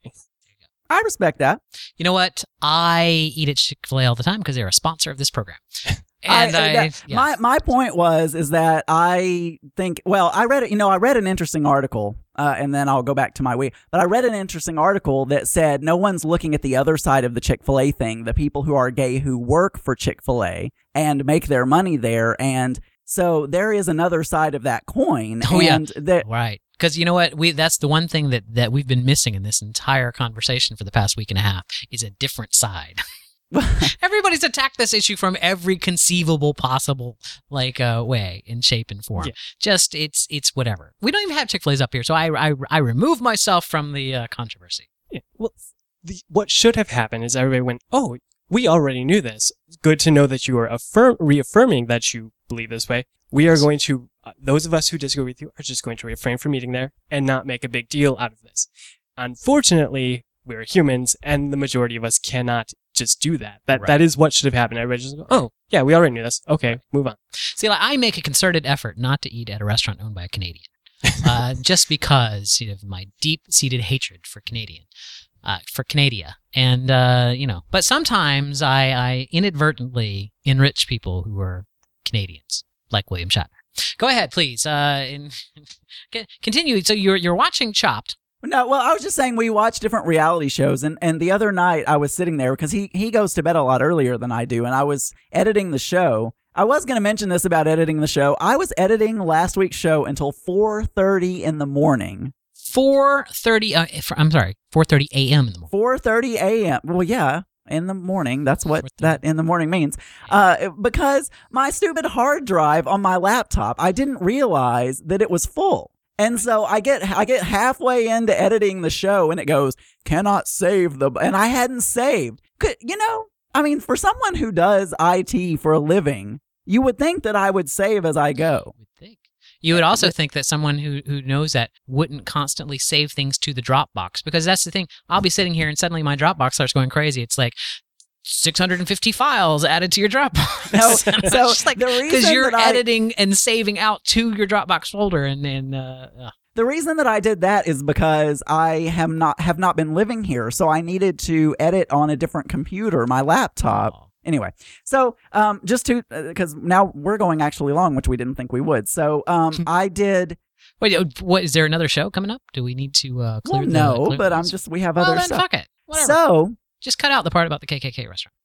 I respect that. You know what? I eat at Chick-fil-A all the time because they're a sponsor of this program. And I, I- that- yeah. my my point was is that I think well I read it you know I read an interesting article uh, and then I'll go back to my week, but I read an interesting article that said no one's looking at the other side of the Chick-fil-A thing, the people who are gay who work for Chick-fil-A and make their money there, and so there is another side of that coin. Oh, yeah. and that Right. Because you know what? We that's the one thing that, that we've been missing in this entire conversation for the past week and a half is a different side. Everybody's attacked this issue from every conceivable possible like uh, way in shape and form. Yeah. Just it's it's whatever. We don't even have Chick-fil-A's up here, so I I, I remove myself from the uh, controversy. Yeah. Well, the, what should have happened is everybody went, oh, we already knew this. Good to know that you are affirm- reaffirming that you believe this way. We are going to, uh, those of us who disagree with you are just going to refrain from eating there and not make a big deal out of this. Unfortunately, we're humans and the majority of us cannot just do that. That Right. That is what should have happened. Everybody just go, oh, yeah, we already knew this. Okay, move on. See, like, I make a concerted effort not to eat at a restaurant owned by a Canadian, uh, just because you know, of my deep-seated hatred for Canadian, uh, for Canada, and uh, you know. But sometimes I, I inadvertently enrich people who are Canadians, like William Shatner. Go ahead, please. Uh, in, continue. So you're you're watching Chopped. No, well, I was just saying we watch different reality shows, and, and the other night I was sitting there because he, he goes to bed a lot earlier than I do, and I was editing the show. I was going to mention this about editing the show. I was editing last week's show until four thirty in the morning. four thirty. Uh, I'm sorry, four thirty a.m. in the morning. four thirty a.m. Well, yeah, in the morning. That's what that in the morning means. Uh, because my stupid hard drive on my laptop, I didn't realize that it was full. And so I get I get halfway into editing the show and it goes, cannot save the, and I hadn't saved. Could, you know, I mean, for someone who does I T for a living, you would think that I would save as I go. You would think. You would also think that someone who, who knows that wouldn't constantly save things to the Dropbox, because that's the thing. I'll be sitting here and suddenly my Dropbox starts going crazy. It's like six hundred fifty files added to your Dropbox. No, And so it's just like, the because reason you're that I- editing and saving out to your Dropbox folder, and and uh, uh, The reason that I did that is because I have not have not been living here, so I needed to edit on a different computer, my laptop. oh. Anyway, so um, just to because now we're going actually long, which we didn't think we would. So um, I did. Wait, uh, what is there another show coming up? Do we need to uh, clear Well, the? no, clear but the- I'm just we have well, other then stuff. fuck it. Whatever. So Just cut out the part about the K K K restaurant.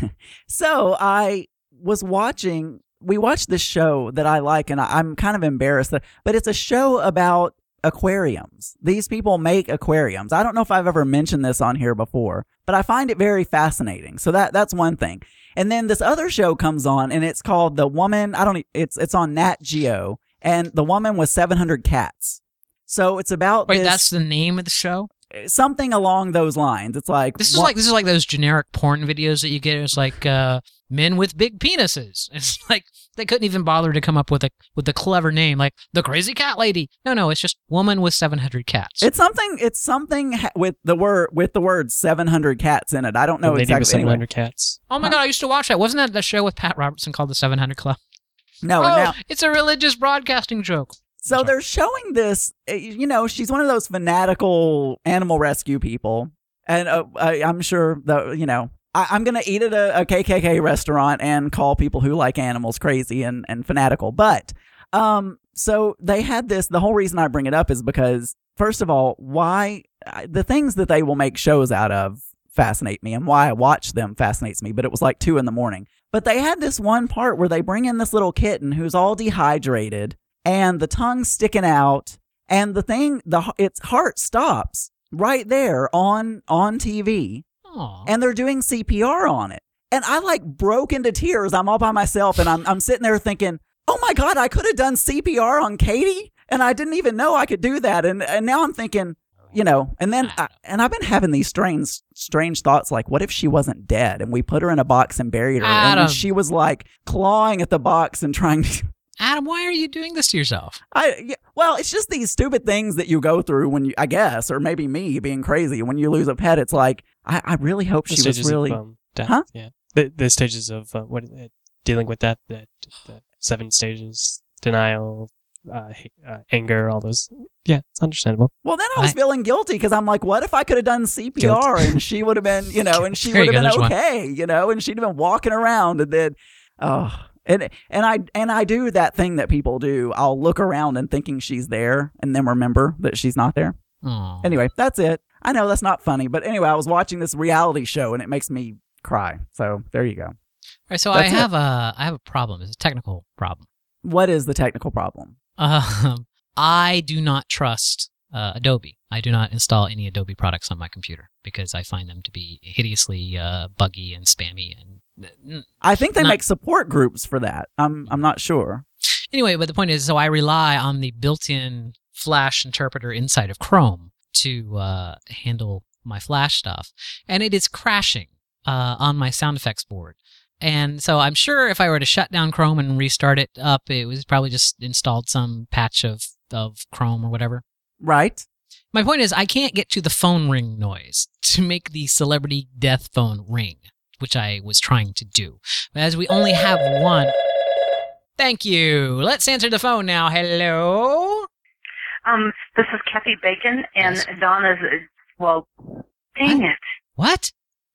so I was watching. We watched this show that I like, and I, I'm kind of embarrassed that, but it's a show about aquariums. These people make aquariums. I don't know if I've ever mentioned this on here before, but I find it very fascinating. So that that's one thing. And then this other show comes on, and it's called The Woman. I don't. e- It's it's on Nat Geo, and The Woman with seven hundred Cats. So it's about Wait, this, that's the name of the show? something along those lines. It's like This is one- like this is like those generic porn videos that you get. It's like uh, men with big penises. It's like they couldn't even bother to come up with a with a clever name like the Crazy Cat Lady. No, no, it's just woman with seven hundred cats. It's something. It's something ha- with the word with the word seven hundred cats in it. I don't know The lady exactly. with seven Anyway. hundred cats. oh my god, I used to watch that. Wasn't that the show with Pat Robertson called the seven hundred Club? No, oh, and now it's a religious broadcasting joke. so Sorry. they're showing this. uh, You know, she's one of those fanatical animal rescue people, and uh, I, I'm sure the you know. I, I'm gonna eat at a, a K K K restaurant and call people who like animals crazy and, and fanatical. But um, so they had this. The whole reason I bring it up is because, first of all, why I- the things that they will make shows out of fascinate me, and why I watch them fascinates me. But it was like two in the morning. But they had this one part where they bring in this little kitten who's all dehydrated and the tongue sticking out, and the thing, the its heart stops right there on on T V. Aw. And they're doing C P R on it. And I like broke into tears. I'm all by myself, and I'm I'm sitting there thinking, oh my God, I could have done C P R on Katie, and I didn't even know I could do that. And and now I'm thinking, you know, and then I, and I've been having these strange strange thoughts like, what if she wasn't dead and we put her in a box and buried her, and Adam. then she was like clawing at the box and trying to. Adam, why are you doing this to yourself? I yeah, well, it's just these stupid things that you go through when you, I guess, or maybe me being crazy when you lose a pet. It's like I, I really hope The she was stages really. of um, death. Huh? Yeah. The, the stages of uh, what uh, dealing with that, the, the seven stages, denial, uh, h- uh, anger, all those. Yeah, it's understandable. Well, then I was I- feeling guilty because I'm like, what if I could have done C P R and she would have been, you know, and she There would you have go, been there's one. okay, you know, and she'd have been walking around, and then, oh, and and I and I do that thing that people do. I'll look around and thinking she's there, and then remember that she's not there. Aw. Anyway, that's it. I know that's not funny, but anyway, I was watching this reality show and it makes me cry. So there you go. All right, so I That's it. have a I have a problem. It's a technical problem. What is the technical problem? Um, I do not trust uh, Adobe. I do not install any Adobe products on my computer because I find them to be hideously uh, buggy and spammy. And I think they Not- make support groups for that. I'm I'm not sure. anyway, but the point is, so I rely on the built-in Flash interpreter inside of Chrome to uh, handle my Flash stuff, and it is crashing uh, on my sound effects board. And so I'm sure if I were to shut down Chrome and restart it up, it was probably just installed some patch of, of Chrome or whatever. Right? My point is, I can't get to the phone ring noise to make the celebrity death phone ring, which I was trying to do. But as we only have one... Thank you. Let's answer the phone now. Hello? Um, this is Kathy Bacon, and Yes. Donna's, well, dang What? it. What?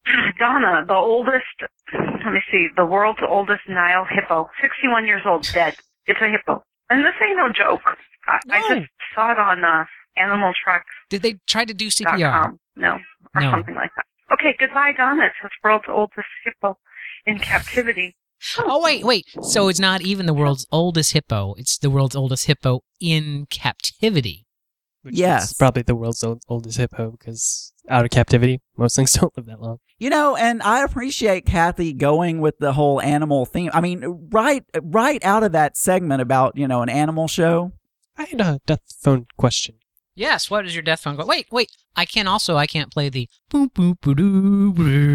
Donna, the oldest, let me see, the world's oldest Nile hippo, sixty-one years old, dead. It's a hippo. And this ain't no joke. I, I No. just saw it on uh, animal trucks Did they try to do C dot P R? com. No, or No. something like that. Okay, goodbye, Donna. It's the world's oldest hippo in captivity. Oh, wait, wait. So it's not even the world's oldest hippo. It's the world's oldest hippo in captivity. Which Yes. is probably the world's old, oldest hippo because out of captivity, most things don't live that long. You know, and I appreciate Kathy going with the whole animal theme. I mean, right, right out of that segment about, you know, an animal show. I had a death phone question. Yes, what is your death phone go? Wait, wait. I can also, I can't play the boop boop boo doo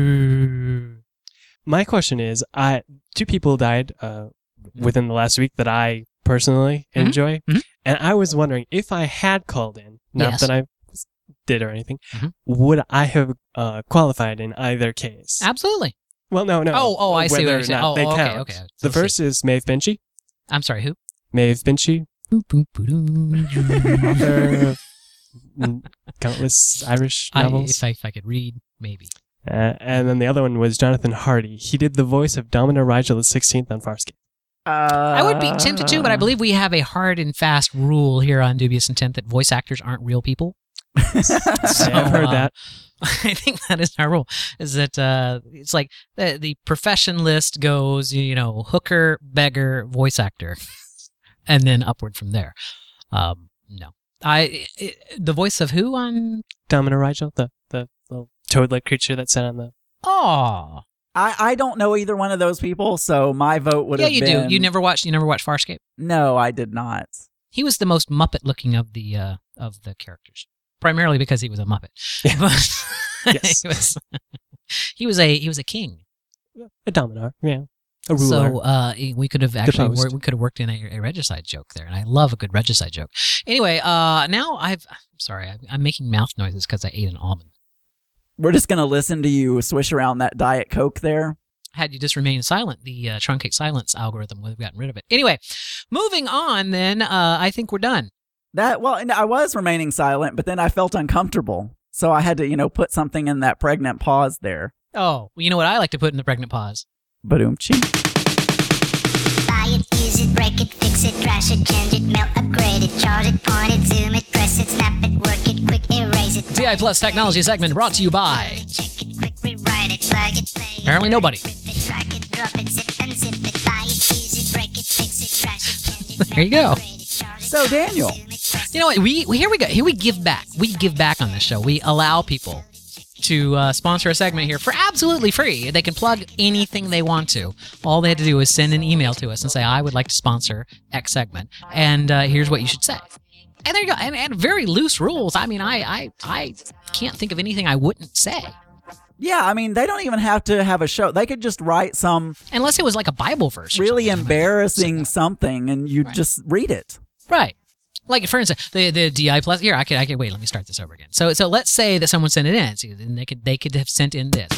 boo. My question is, I two people died uh, within the last week that I personally Mhm. enjoy, Mhm. and I was wondering if I had called in, not Yes. that I did or anything, Mhm. would I have uh, qualified in either case? Absolutely. Well, no, no. Oh, oh, I see what whether you're or saying. not Oh, they okay, count. okay. The Let's see. first is Maeve Binchy. I'm sorry, who? Maeve Binchy, Boop boop boo doo. author of mm, countless Irish I, novels. if, I, if I could read, maybe. Uh, and then the other one was Jonathan Hardy. He did the voice of Domino Rigel the sixteenth on Farscape. Uh, I would be tempted to, but I believe we have a hard and fast rule here on Dubious Intent that voice actors aren't real people. So, I've heard uh, that. I think that is our rule. Is that uh, it's like the, the profession list goes, you know, hooker, beggar, voice actor, and then upward from there. Um, no, I it, the voice of who on? Domino Rigel, the, the little toad-like creature that sat on the... Oh, I, I don't know either one of those people, so my vote would yeah, have you been... do. You never watched. You never watched Farscape. No, I did not. He was the most Muppet-looking of the uh, of the characters, primarily because he was a Muppet. Yeah. But Yes. he was he was a he was a king. A Dominar, yeah. A ruler. So uh, we could have actually Deposed. wor- we could have worked in a, a regicide joke there, and I love a good regicide joke. Anyway, uh, now I've I'm sorry, I, I'm making mouth noises because I ate an almond. We're just going to listen to you swish around that Diet Coke there. Had you just remained silent, the uh, truncate silence algorithm would have gotten rid of it. Anyway, moving on. Then uh, I think we're done. That well, and I was remaining silent, but then I felt uncomfortable. So I had to, you know, put something in that pregnant pause there. Oh, well, you know what I like to put in the pregnant pause? Ba-doom-chee. Buy it, use it, break it, fix it, trash it, change it, melt, upgrade it, chart it, point it, zoom it, press it, snap it, work it, quick erase it. T I Plus Technology segment brought to you by Check it, quick rewrite it, plug it, play it. Apparently nobody. Rip it, drag it, drop it, zip and zip it. Buy it, use it, break it, fix it, trash it, change it, There you go. upgrade it, chart it, So, Daniel, zoom it, press You know what? We, we here we go. Here we give back. We give back on this show. We allow people to uh, sponsor a segment here for absolutely free. They can plug anything they want to. All they had to do is send an email to us and say, "I would like to sponsor X segment," and uh, here's what you should say. And there you go. And, and very loose rules. I mean, I, I I can't think of anything I wouldn't say. yeah, I mean, they don't even have to have a show. They could just write some Unless it was like a Bible verse. or really something. embarrassing something and you Right. just read it. Right. Like, for instance, the the D I plus. Here, I could I could wait. Let me start this over again. So so let's say that someone sent it in. See, then they could they could have sent in this.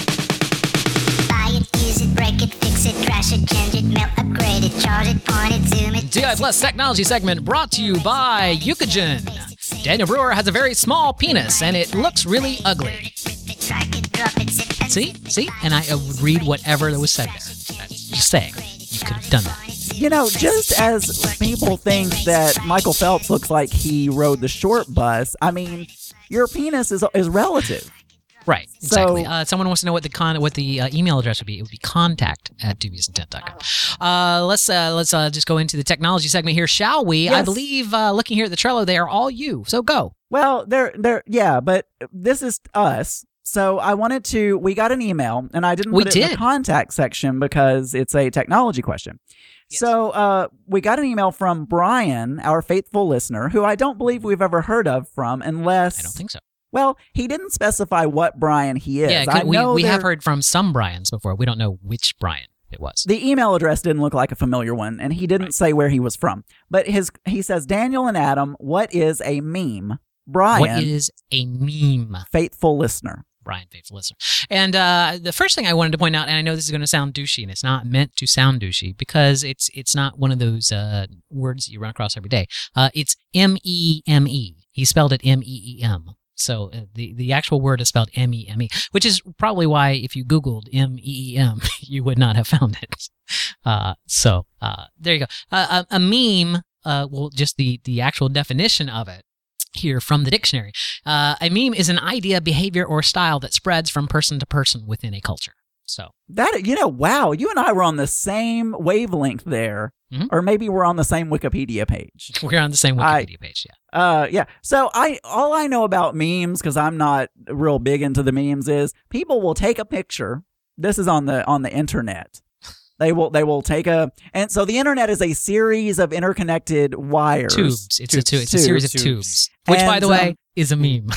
Buy it, use it, break it, fix it, trash it, change it, melt, upgrade it, chart it, point it, zoom it. D I Plus Technology segment brought to you by Eucogen. Daniel Brewer has a very small penis and it looks really ugly. Drag it, drop it, zip and See? See? And I uh, would read whatever that was said there. That's just saying. You could have done that. You know, just as people think that Michael Phelps looks like he rode the short bus, I mean, your penis is is relative. Right. Exactly. So- uh, someone wants to know what the con what the uh, email address would be. It would be contact at dubious intent dot com. Uh, let's uh, let's uh, just go into the technology segment here, shall we? I Yes. believe uh, looking here at the Trello, they are all you. So go. Well, they're they're yeah, but this is us. So I wanted to. We got an email, and I didn't We put it in did. the contact section because it's a technology question. Yes. So uh, we got an email from Brian, our faithful listener, who I don't believe we've ever heard of from, unless I don't think so. Well, he didn't specify what Brian he is. Yeah, I we, know we have there- heard from some Bryans before. We don't know which Brian it was. The email address didn't look like a familiar one, and he didn't Right. say where he was from. But his he says, Daniel and Adam, what is a meme? Brian, What is a meme? faithful listener. Brian, faithful listener. And uh, the first thing I wanted to point out, and I know this is going to sound douchey, and it's not meant to sound douchey because it's it's not one of those uh, words that you run across every day. Uh, it's M E M E. He spelled it M E E M. So uh, the, the actual word is spelled M E M E, which is probably why if you Googled M E E M, you would not have found it. Uh, so uh, there you go. Uh, a, a meme, uh, well, just the, the actual definition of it here from the dictionary. Uh, a meme is an idea, behavior, or style that spreads from person to person within a culture. So That you know, wow, you and I were on the same wavelength there, Mhm. or maybe we're on the same Wikipedia page. we're on the same I- Wikipedia page, yeah. Uh, yeah. So I all I know about memes, because I'm not real big into the memes, is people will take a picture. This is on the on the internet. They will they will take a and so the internet is a series of interconnected wires. Tubes. It's a tu- It's a series of Tubes. tubes, which, by And, the way, um, is a meme.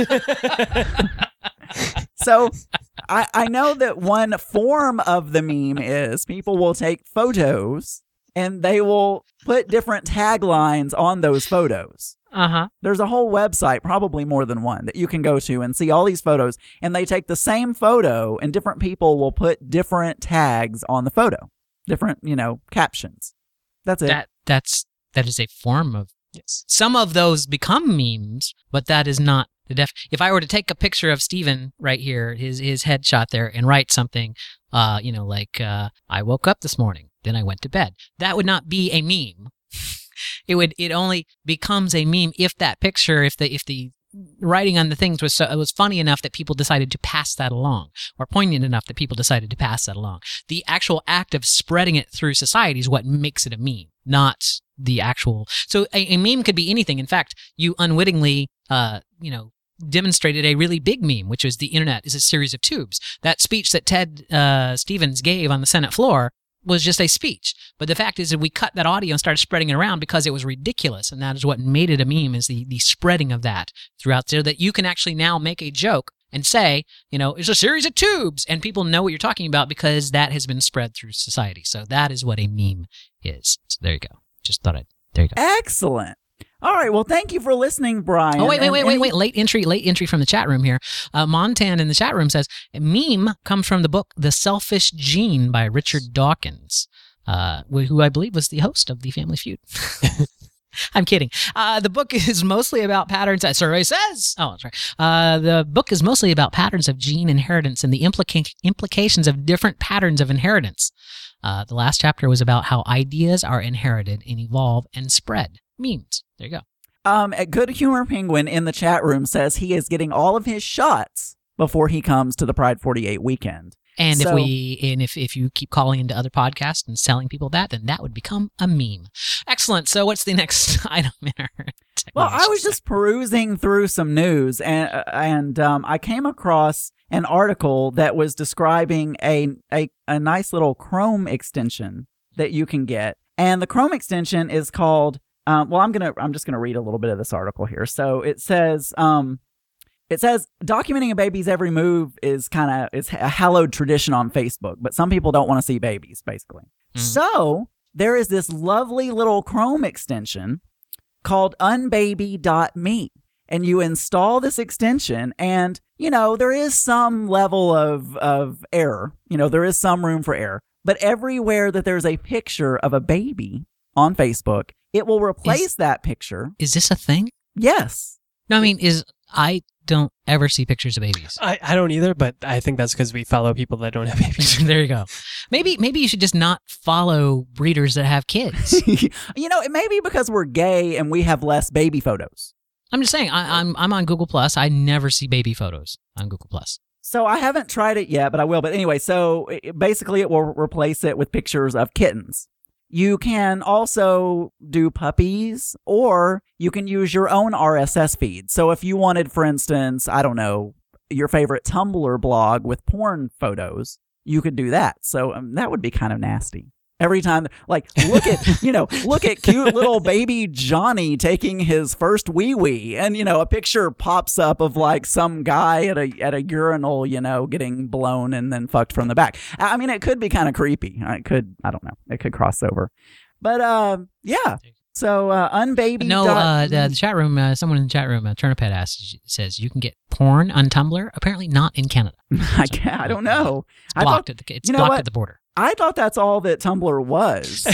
So I, I know that one form of the meme is people will take photos and they will put different taglines on those photos. Uh huh. There's a whole website, probably more than one, that you can go to and see all these photos. And they take the same photo and different people will put different tags on the photo, different, you know, captions. That's it. That that's that is a form of. Yes. Some of those become memes, but that is not the def. If I were to take a picture of Steven right here, his his headshot there, and write something, uh, you know, like uh, I woke up this morning, then I went to bed. That would not be a meme. It would. It only becomes a meme if that picture, if the if the writing on the things was so, it was funny enough that people decided to pass that along, or poignant enough that people decided to pass that along. The actual act of spreading it through society is what makes it a meme, not the actual. So a, a meme could be anything. In fact, you unwittingly, uh, you know, demonstrated a really big meme, which is the internet is a series of tubes. That speech that Ted uh, Stevens gave on the Senate floor was just a speech. But the fact is that we cut that audio and started spreading it around because it was ridiculous. And that is what made it a meme, is the, the spreading of that throughout there, that you can actually now make a joke and say, you know, it's a series of tubes, and people know what you're talking about because that has been spread through society. So that is what a meme is. So there you go. Just thought I'd, there you go. Excellent. All right. Well, thank you for listening, Brian. Oh, wait, wait, And- wait, wait, and- wait. Late entry, late entry from the chat room here. Uh, Montan in the chat room says, meme comes from the book The Selfish Gene by Richard Dawkins, uh, who I believe was the host of The Family Feud. I'm kidding. Uh, the book is mostly about patterns, that survey says. Oh, that's right. Uh, the book is mostly about patterns of gene inheritance and the implica- implications of different patterns of inheritance. Uh, the last chapter was about how ideas are inherited and evolve and spread. Memes. There you go. Um, a Good Humor Penguin in the chat room says he is getting all of his shots before he comes to the Pride forty-eight weekend. And So- if we, and if, if you keep calling into other podcasts and selling people that, then that would become a meme. Excellent. So what's the next item in our Well, technology I was just perusing through some news, and and um, I came across an article that was describing a, a a nice little Chrome extension that you can get, and the Chrome extension is called. Um, well, I'm gonna I'm just gonna read a little bit of this article here. So it says. Um, It says documenting a baby's every move is kind of is a hallowed tradition on Facebook, but some people don't want to see babies, basically. Mhm. So there is this lovely little Chrome extension called unbaby dot me, and you install this extension, and you know there is some level of of error. You know there is some room for error, but everywhere that there's a picture of a baby on Facebook, it will replace Is- that picture. Is this a thing? Yes. No, I mean, is I don't ever see pictures of babies. I, I don't either, but I think that's because we follow people that don't have babies. There you go. Maybe maybe you should just not follow breeders that have kids. You know, it may be because we're gay and we have less baby photos. I'm just saying. I, I'm I'm on Google Plus. I never see baby photos on Google Plus. So I haven't tried it yet, but I will. But anyway, so it, basically it will replace it with pictures of kittens. You can also do puppies, or you can use your own R S S feed. So if you wanted, for instance, I don't know, your favorite Tumblr blog with porn photos, you could do that. So um, that would be kind of nasty. Every time, like, look at, you know, look at cute little baby Johnny taking his first wee wee, and you know, a picture pops up of like some guy at a at a urinal, you know, getting blown and then fucked from the back. I mean, it could be kind of creepy. It could, I don't know, it could cross over, but um, yeah. So uh, unbaby. No, dot- uh, the, the chat room. Uh, someone in the chat room, uh, Turniphead asks, says you can get porn on Tumblr. Apparently, not in Canada. I, can't, I don't know. It's I blocked thought, at the. It's you know blocked what? at the border. I thought that's all that Tumblr was.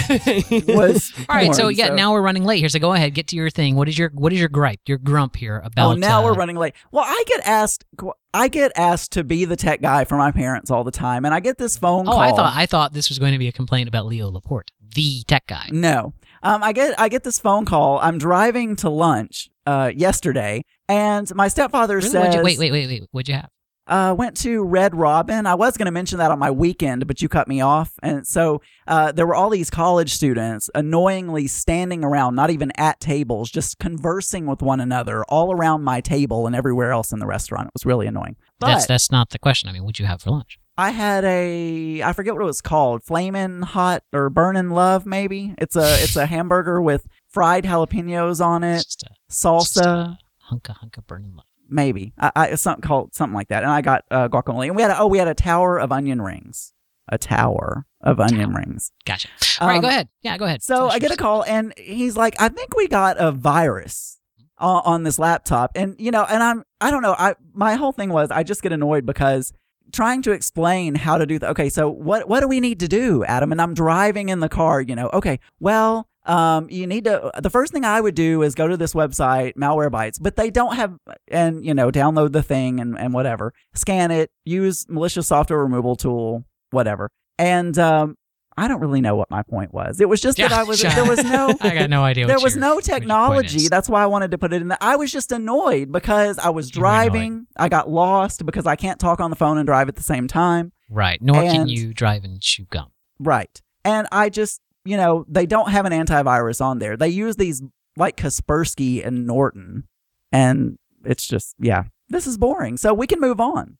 was All right, so porn, yeah, now we're running late here. So go ahead, get to your thing. What is your what is your gripe, your grump here about? Oh, now uh, we're running late. Well, I get asked. I get asked to be the tech guy for my parents all the time, and I get this phone Oh, call. I thought I thought this was going to be a complaint about Leo Laporte, the tech guy. No, um, I get I get this phone call. I'm driving to lunch uh, yesterday, and my stepfather Really? says, What'd you, wait, wait, wait, wait. What'd you have? Uh, went to Red Robin. I was going to mention that on my weekend, but you cut me off. And so uh, there were all these college students annoyingly standing around, not even at tables, just conversing with one another all around my table and everywhere else in the restaurant. It was really annoying. But That's that's not the question. I mean, what'd you have for lunch? I had a, I forget what it was called, Flamin' Hot or Burnin' Love, maybe. It's a it's a hamburger with fried jalapenos on it, Just a, just salsa. a hunka hunka burning love. Maybe I, I something called something like that, and I got uh, guacamole, and we had a, oh we had a tower of onion rings, a tower of onion rings. Gotcha. All right, Um, go ahead. Yeah, go ahead. So Finish I get a yours. call, and he's like, "I think we got a virus on, on this laptop," and you know, and I'm I don't know. I my whole thing was I just get annoyed because trying to explain how to do that. Okay, so what what do we need to do, Adam? And I'm driving in the car. You know, okay, well. Um, you need to, the first thing I would do is go to this website, Malwarebytes, but they don't have, and you know, download the thing and, and whatever, scan it, use malicious software removal tool, whatever. And, um, I don't really know what my point was. It was just that Yeah, I was, sure. there was no, I got no idea. there what was your- no what your point technology. is. That's why I wanted to put it in the, I was just annoyed because I was You were annoyed. driving. I got lost because I can't talk on the phone and drive at the same time. Right. Nor can and- you drive and chew gum. Right. And I just, you know, they don't have an antivirus on there. They use these like Kaspersky and Norton, and it's just, yeah, this is boring. So we can move on.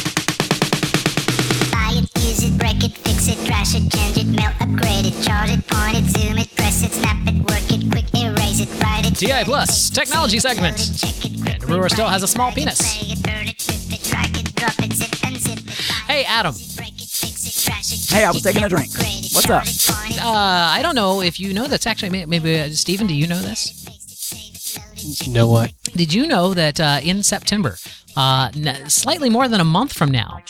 Buy it, use it, break it, fix it, trash it, change it, mail, upgrade it, charge it, point it, zoom it, press it, snap it, work it, quick erase it, write it. T I Plus, technology segment. And Brewer still has a small penis. Hey, Adam. Hey, I was taking a drink. What's up? Uh, I don't know if you know this. Actually, maybe, uh, Stephen, do you know this? You know what? Did you know that uh, in September, uh, n- slightly more than a month from now,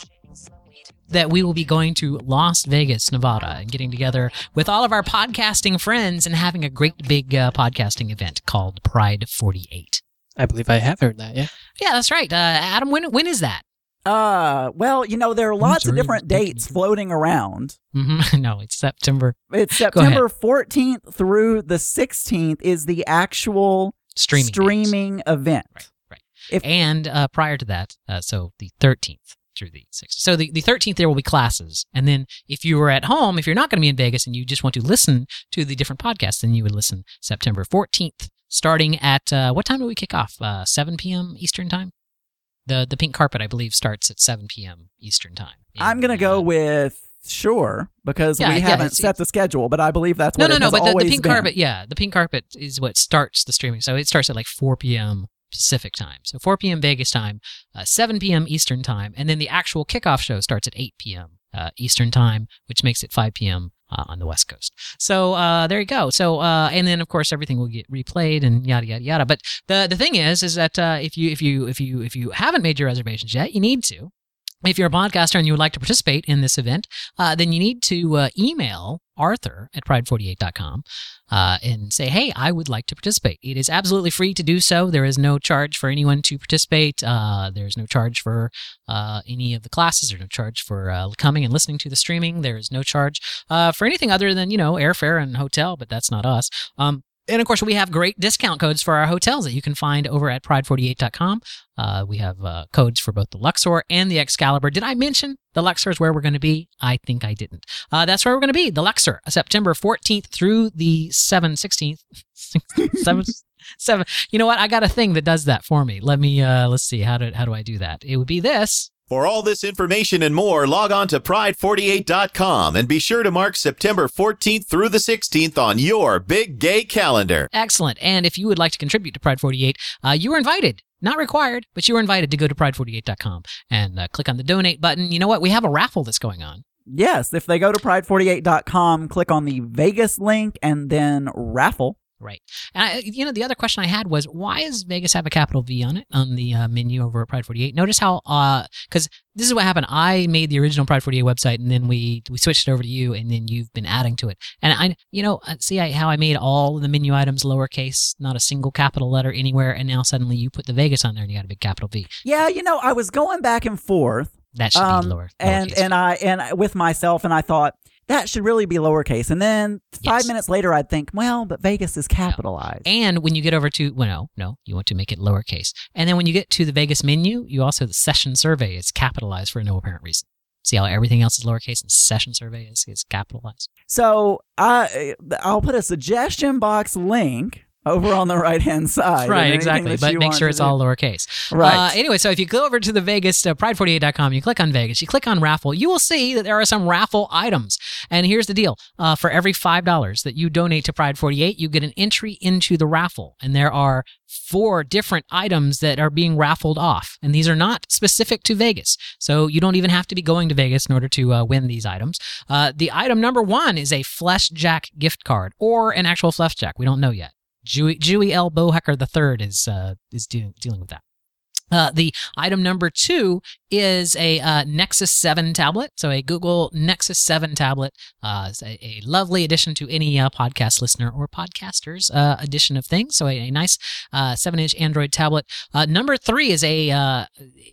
that we will be going to Las Vegas, Nevada, and getting together with all of our podcasting friends and having a great big uh, podcasting event called Pride forty-eight. I believe I have heard that, yeah. Yeah, that's right. Uh, Adam, when when is that? Uh, well, you know, there are lots of different dates floating around. Mm-hmm. No, it's September. It's September fourteenth through the sixteenth is the actual streaming, streaming event. Right, right. If, and uh, prior to that, uh, so the thirteenth through the sixteenth. So the, the thirteenth, there will be classes. And then if you were at home, if you're not going to be in Vegas and you just want to listen to the different podcasts, then you would listen September fourteenth, starting at, uh, what time do we kick off? Uh, seven p.m. Eastern time? The the pink carpet, I believe, starts at seven p.m. Eastern time. I'm going to go with sure, because Yeah, we yeah, haven't it's- set the schedule, but I believe that's No, what no, it no, has but the, the always pink been. carpet, yeah, the pink carpet is what starts the streaming. So it starts at like four p.m. Pacific time. So four p.m. Vegas time, uh, seven p.m. Eastern time, and then the actual kickoff show starts at eight p.m. Uh, Eastern time, which makes it five p.m. Uh, on the West Coast. So uh, there you go. So uh, and then of course everything will get replayed and yada yada yada. But the the thing is, is that uh, if you if you if you if you haven't made your reservations yet, you need to. If you're a podcaster and you would like to participate in this event, uh, then you need to uh, email Arthur at pride forty-eight dot com uh, and say, hey, I would like to participate. It is absolutely free to do so. There is no charge for anyone to participate. Uh, there's no charge for uh, any of the classes. There's no charge for uh, coming and listening to the streaming. There is no charge uh, for anything other than, you know, airfare and hotel, but that's not us. Um, And, of course, we have great discount codes for our hotels that you can find over at pride forty-eight dot com. Uh, we have uh, codes for both the Luxor and the Excalibur. Did I mention the Luxor is where we're going to be? I think I didn't. Uh, that's where we're going to be, the Luxor, September fourteenth through the seventh, sixteenth. seventh, seven. You know what? I got a thing that does that for me. Let me, uh, let's see. How do, how do I do that? It would be this. For all this information and more, log on to pride forty-eight dot com and be sure to mark September fourteenth through the sixteenth on your big gay calendar. Excellent. And if you would like to contribute to Pride forty-eight, uh, you are invited. Not required, but you are invited to go to pride forty-eight dot com and uh, click on the donate button. You know what? We have a raffle that's going on. Yes, if they go to pride forty-eight dot com, click on the Vegas link, and then raffle. Right. And, I, you know, the other question I had was, why does Vegas have a capital V on it, on the uh, menu over at Pride forty-eight? Notice how, because uh, this is what happened. I made the original Pride forty-eight website, and then we we switched it over to you, and then you've been adding to it. And, I, you know, see I, how I made all of the menu items lowercase, not a single capital letter anywhere, and now suddenly you put the Vegas on there, and you got a big capital V. Yeah, you know, I was going back and forth. That should um, be lower. And, lowercase. and, I, and I- with myself, and I thought, that should really be lowercase. And then five Yes. minutes later, I'd think, well, but Vegas is capitalized. And when you get over to, well, no, no, you want to make it lowercase. And then when you get to the Vegas menu, you also, the session survey is capitalized for no apparent reason. See how everything else is lowercase and session survey is, is capitalized? So I, I'll put a suggestion box link over on the right-hand side. Right, and exactly. anything that But you make want sure to it's do. all lowercase. Right. Uh, anyway, so if you go over to the Vegas, uh, pride forty-eight dot com, you click on Vegas, you click on raffle, you will see that there are some raffle items. And here's the deal. Uh, for every five dollars that you donate to Pride forty-eight, you get an entry into the raffle. And there are four different items that are being raffled off. And these are not specific to Vegas. So you don't even have to be going to Vegas in order to uh, win these items. Uh, the item number one is a Flesh Jack gift card or an actual Flesh Jack. We don't know yet. Dewey, Dewey L. Bohecker the third is uh, is de- dealing with that. Uh, the item number two is a uh, Nexus seven tablet. So a Google Nexus seven tablet. Uh, it's a, a lovely addition to any uh, podcast listener or podcaster's uh, edition of things. So a, a nice uh, seven-inch Android tablet. Uh, number three is a uh,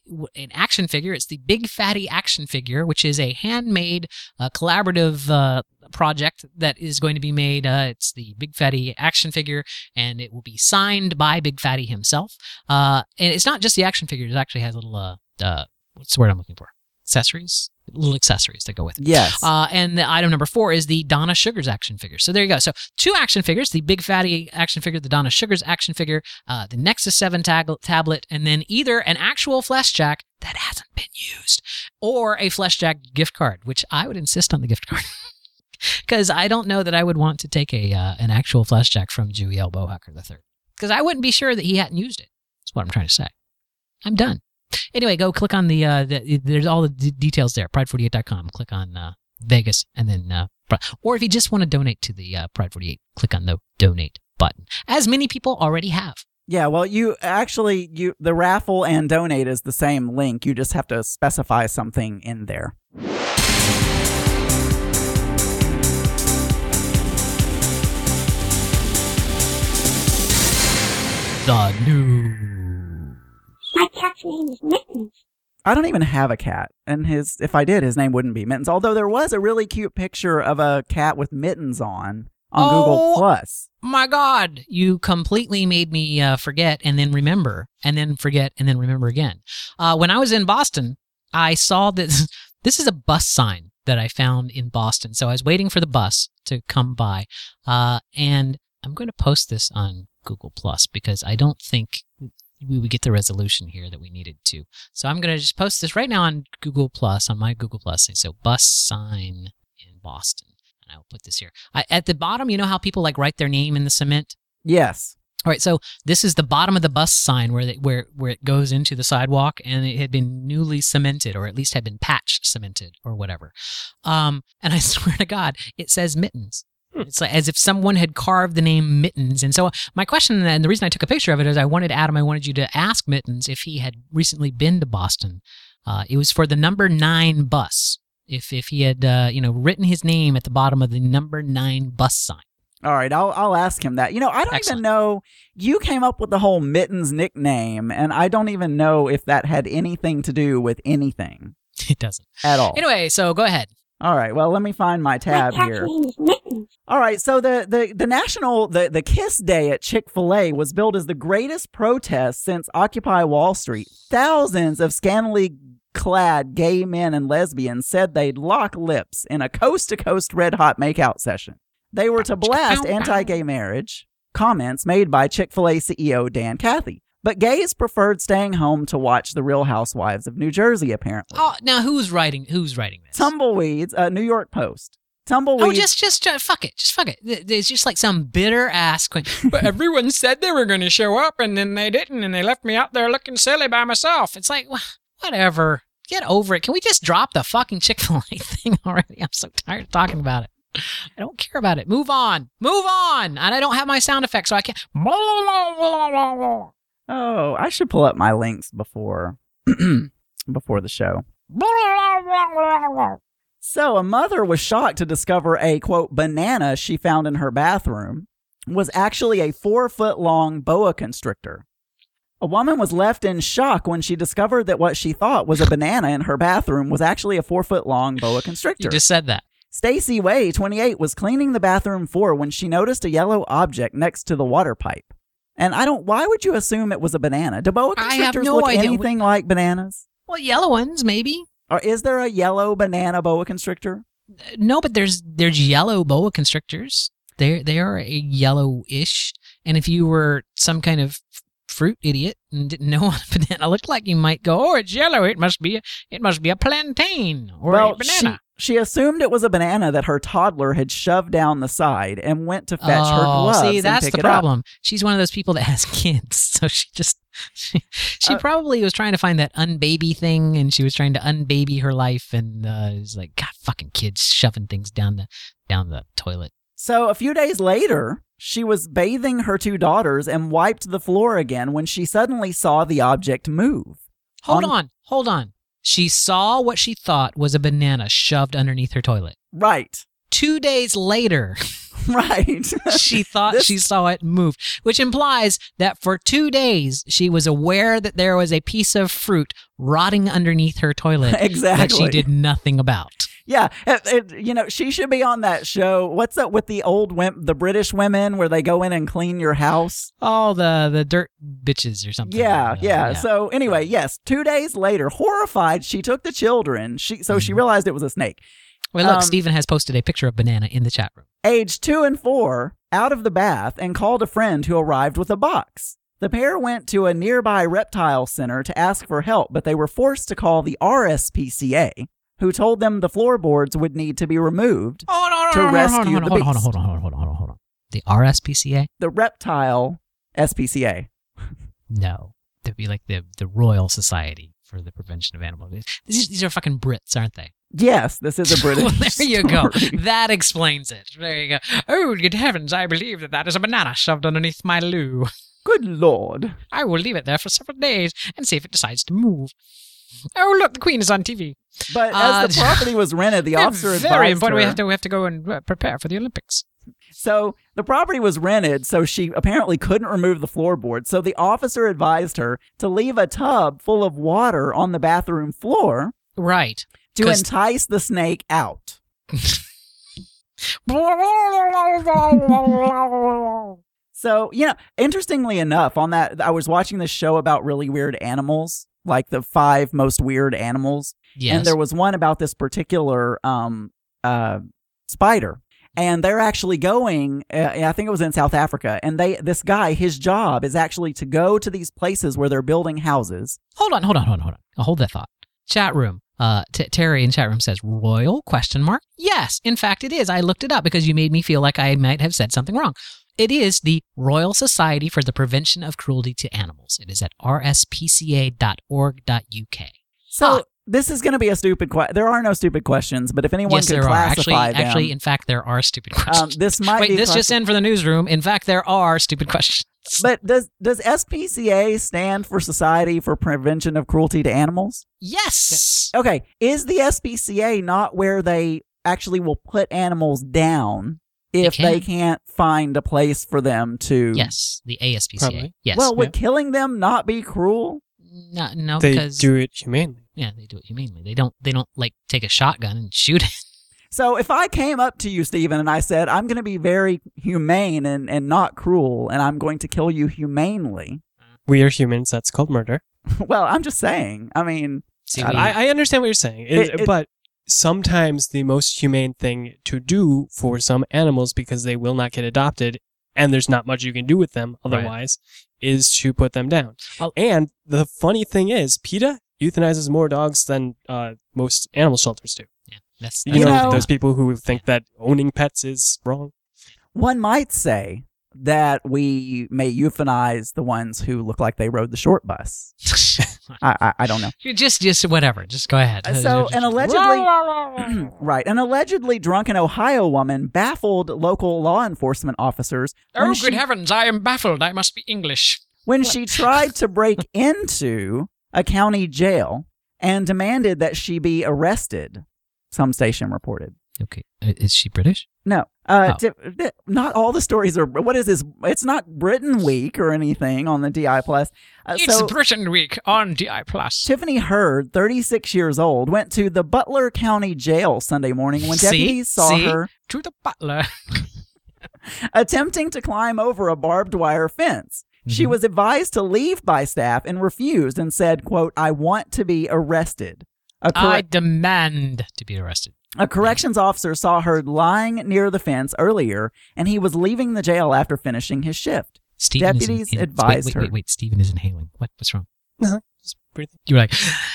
an action figure. It's the Big Fatty action figure, which is a handmade uh, collaborative uh, project that is going to be made. Uh, it's the Big Fatty action figure, and it will be signed by Big Fatty himself. Uh, and it's not just the action figure. It actually has a little, uh, uh, what's the word I'm looking for? accessories, little accessories that go with it. Yes. Uh, and the item number four is the Donna Sugars action figure. So there you go. So two action figures, the big fatty action figure, the Donna Sugars action figure, uh, the Nexus seven tag- tablet, and then either an actual Fleshjack that hasn't been used or a Fleshjack gift card, which I would insist on the gift card. Because I don't know that I would want to take a uh, an actual Fleshjack from Dewey L. Bowhucker the third. Because I wouldn't be sure that he hadn't used it. That's what I'm trying to say. I'm done. Anyway, go click on the, uh, the there's all the d- details there, pride forty-eight dot com. Click on uh, Vegas, and then, uh, or if you just want to donate to the uh, Pride forty-eight, click on the donate button, as many people already have. Yeah, well, you actually, you the raffle and donate is the same link. You just have to specify something in there. The news. My cat's name is Mittens. I don't even have a cat, and his if I did, his name wouldn't be Mittens. Although there was a really cute picture of a cat with mittens on on Oh. Google Plus. My God, you completely made me uh, forget and then remember, and then forget and then remember again. Uh, when I was in Boston, I saw that this is a bus sign that I found in Boston. So I was waiting for the bus to come by, uh, and I'm going to post this on Google Plus because I don't think we would get the resolution here that we needed to. So I'm going to just post this right now on Google Plus, on my Google Plus. So bus sign in Boston. And I'll put this here. I, at the bottom, you know how people like write their name in the cement? Yes. All right, so this is the bottom of the bus sign where, they, where, where it goes into the sidewalk, and it had been newly cemented, or at least had been patch cemented, or whatever. Um, and I swear to God, it says Mittens. It's like as if someone had carved the name Mittens. And so my question, and the reason I took a picture of it, is I wanted, Adam, I wanted you to ask Mittens if he had recently been to Boston. Uh, it was for the number nine bus. If if he had, uh, you know, written his name at the bottom of the number nine bus sign. All right, I'll I'll ask him that. You know, I don't Excellent. even know. You came up with the whole Mittens nickname, and I don't even know if that had anything to do with anything It doesn't. at all. Anyway, so go ahead. All right, well, let me find my tab My cat's here. name is Mittens. All right, so the, the, the national, the, the Kiss Day at Chick-fil-A was billed as the greatest protest since Occupy Wall Street. Thousands of scantily clad gay men and lesbians said they'd lock lips in a coast-to-coast red-hot makeout session. They were to blast anti-gay marriage, comments made by Chick-fil-A C E O Dan Cathy. But gays preferred staying home to watch The Real Housewives of New Jersey, apparently. Oh, now who's writing? Who's writing this? Tumbleweeds, uh, New York Post. Tumbleweeds. Oh, just, just, uh, fuck it, just fuck it. Th- There's just like some bitter ass. Qu- but everyone said they were going to show up, and then they didn't, and they left me out there looking silly by myself. It's like, wh- whatever. Get over it. Can we just drop the fucking Chick-fil-A thing already? I'm so tired of talking about it. I don't care about it. Move on. Move on. And I don't have my sound effects, so I can't. Oh, I should pull up my links before before the show. So, a mother was shocked to discover a, quote, banana she found in her bathroom was actually a four-foot-long boa constrictor. A woman was left in shock when she discovered that what she thought was a banana in her bathroom was actually a four-foot-long boa constrictor. You just said that. Stacy Way, twenty-eight, was cleaning the bathroom floor when she noticed a yellow object next to the water pipe. And I don't, why would you assume it was a banana? Do boa I have constrictors no look idea. anything like bananas? Well, yellow ones, maybe. Or is there a yellow banana boa constrictor? No, but there's there's yellow boa constrictors. They they are a yellowish. And if you were some kind of fruit idiot and didn't know what a banana looked like, you might go, "Oh, it's yellow. It must be a, it must be a plantain or well, a banana." She, she assumed it was a banana that her toddler had shoved down the side and went to fetch oh, her gloves see, and that's pick the it up. problem. She's one of those people that has kids, so she just she, she Uh, probably was trying to find that unbaby thing, and she was trying to unbaby her life, and uh, it was like, God, fucking kids shoving things down the down the toilet. So a few days later, she was bathing her two daughters and wiped the floor again when she suddenly saw the object move. Hold On- on, hold on. She saw what she thought was a banana shoved underneath her toilet. Right. Two days later, Right. she thought This- she saw it move, which implies that for two days she was aware that there was a piece of fruit rotting underneath her toilet that Exactly. she did nothing about. Yeah, it, it, you know, she should be on that show. What's that with the old wimp, the British women where they go in and clean your house? Oh, the the dirt bitches or something. Yeah, Uh, yeah. So anyway, yes, two days later, horrified, she took the children. She so she realized it was a snake. Wait, look, Um, Stephen has posted a picture of Banana in the chat room. Aged two and four, out of the bath and called a friend who arrived with a box. The pair went to a nearby reptile center to ask for help, but they were forced to call the R S P C A, who told them the floorboards would need to be removed Oh, no, no, to no, no, rescue hold on, the hold on, hold on, beast. hold on, hold on, hold on, hold on, hold on. The R S P C A? The reptile S P C A. No. That'd be like the, the Royal Society for the Prevention of Animal Abuse. These, these are fucking Brits, aren't they? Yes, this is a British Well, there you go. story. That explains it. There you go. Oh, good heavens, I believe that that is a banana shoved underneath my loo. Good Lord. I will leave it there for several days and see if it decides to move. Oh, look, the Queen is on T V. But Uh, as the property was rented, the officer advised Very important. We her- have to we have to go and uh, prepare for the Olympics. So the property was rented, so she apparently couldn't remove the floorboard. So the officer advised her to leave a tub full of water on the bathroom floor Right. to 'Cause- entice the snake out. So, you know, interestingly enough, on that, I was watching this show about really weird animals, like the five most weird animals. Yes. And there was one about this particular um, uh, spider. And they're actually going, uh, I think it was in South Africa, and they this guy, his job is actually to go to these places where they're building houses. Hold on, hold on, hold on, hold on. I'll hold that thought. Chat room. Uh, T- Terry in chat room says, Royal question mark? Yes, in fact it is. I looked it up because you made me feel like I might have said something wrong. It is the Royal Society for the Prevention of Cruelty to Animals. It is at r s p c a dot org dot u k. So Huh. this is going to be a stupid question. There are no stupid questions, but if anyone Yes, could there are. Actually, classify them, actually, in fact, there are stupid um, questions. this might Wait, be this just classi- in for the newsroom. In fact, there are stupid questions. But does does S P C A stand for Society for Prevention of Cruelty to Animals? Yes. Okay, is the S P C A not where they actually will put animals down if can. they can't find a place for them to? Yes, the A S P C A. Probably. Yes. Well, would Yeah. killing them not be cruel? no, no, They because do it humanely. yeah, they do it humanely. They don't. They don't like take a shotgun and shoot it. So if I came up to you, Stephen, and I said, I'm going to be very humane and, and not cruel, and I'm going to kill you humanely, We are humans. That's called murder. well, I'm just saying. I mean, See, I- we- I, I understand what you're saying, It- It- it- but sometimes the most humane thing to do for some animals, because they will not get adopted, and there's not much you can do with them otherwise, is to put them down. I'll- And the funny thing is, PETA euthanizes more dogs than uh, most animal shelters do. yeah, that's, You that's know, know- those people who think that owning pets is wrong. one might say that we may euthanize the ones who look like they rode the short bus. I, I, I don't know. You just, just whatever. Just go ahead. So, an allegedly, right, an allegedly drunken Ohio woman baffled local law enforcement officers when, Oh, she, good heavens! I am baffled. I must be English. when she tried to break into a county jail and demanded that she be arrested. Some station reported. Okay, Uh, is she British? No, uh, Oh. di- di- not all the stories are. What is this? It's not Britain Week or anything on the D I Plus. Uh, It's so Britain Week on D I Plus. Tiffany Hurd, thirty-six years old, went to the Butler County Jail Sunday morning when See? deputies saw See? her To the butler. attempting to climb over a barbed wire fence. She Mhm. was advised to leave by staff and refused and said, quote, I want to be arrested. A, corre- I demand to be arrested. a corrections officer saw her lying near the fence earlier, and he was leaving the jail after finishing his shift. Stephen is Deputies in, in, advised wait, wait, her. Wait, wait, Stephen is inhaling. What? What's wrong? Uh-huh. Just breathe. You were like,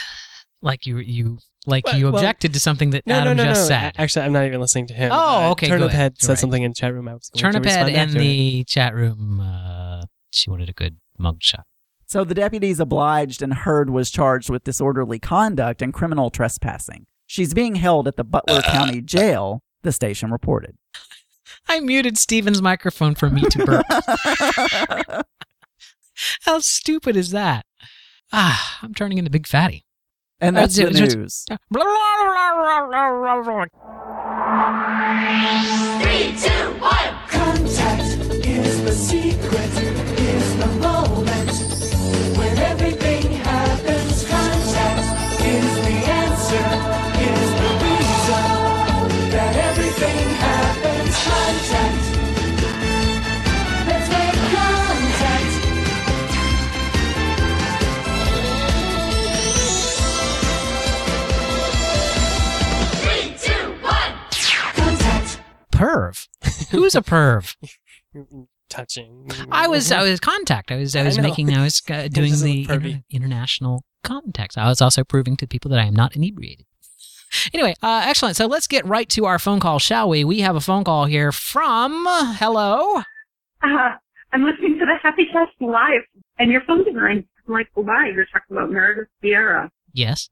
like you, you, like Well, you well, objected to something that No, Adam no, no, just no. said. A- Actually, I'm not even listening to him. Oh, Uh, okay, Turnip good. Head You're said right. something in the chat room. I was going to Turnip Head respond in after. the chat room. Uh, she wanted a good mug shot. So the deputies obliged, and Hurd was charged with disorderly conduct and criminal trespassing. She's being held at the Butler County Jail, the station reported. I muted Steven's microphone for me to burp. How stupid is that? Ah, I'm turning into Big Fatty. And that's the Uh, it's- news. Contact is the secret, is the moment. When everything happens, contact is the answer, is the reason. perv? Who's a perv? Touching. I was I was contact. I was I was I know. making I was uh, doing This is the pervy. inter- international context. I was also proving to people that I am not inebriated. Anyway, uh, excellent. So let's get right to our phone call, shall we? We have a phone call here from hello. Uh, I'm listening to the Happy Cast live, and your phone didn't ring. I'm like, why? You're talking about Meredith Vieira. Yes.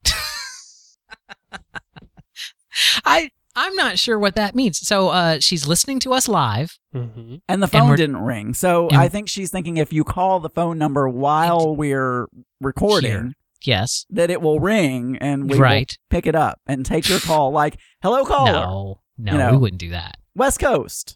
I I'm not sure what that means. So uh, she's listening to us live. Mm-hmm. And the And phone we're- didn't ring. So and- I think she's thinking if you call the phone number while we're recording, Here. Yes. that it will ring and we Right. will pick it up and take your call like, hello, caller. No. No, You know. we wouldn't do that. West Coast.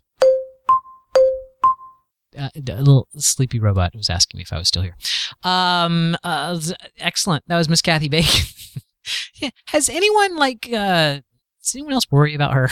Uh, a little sleepy robot was asking me if I was still here. Um, uh, z- excellent. That was Miss Kathy Bacon. Yeah. Has anyone like? Uh, does anyone else worry about her?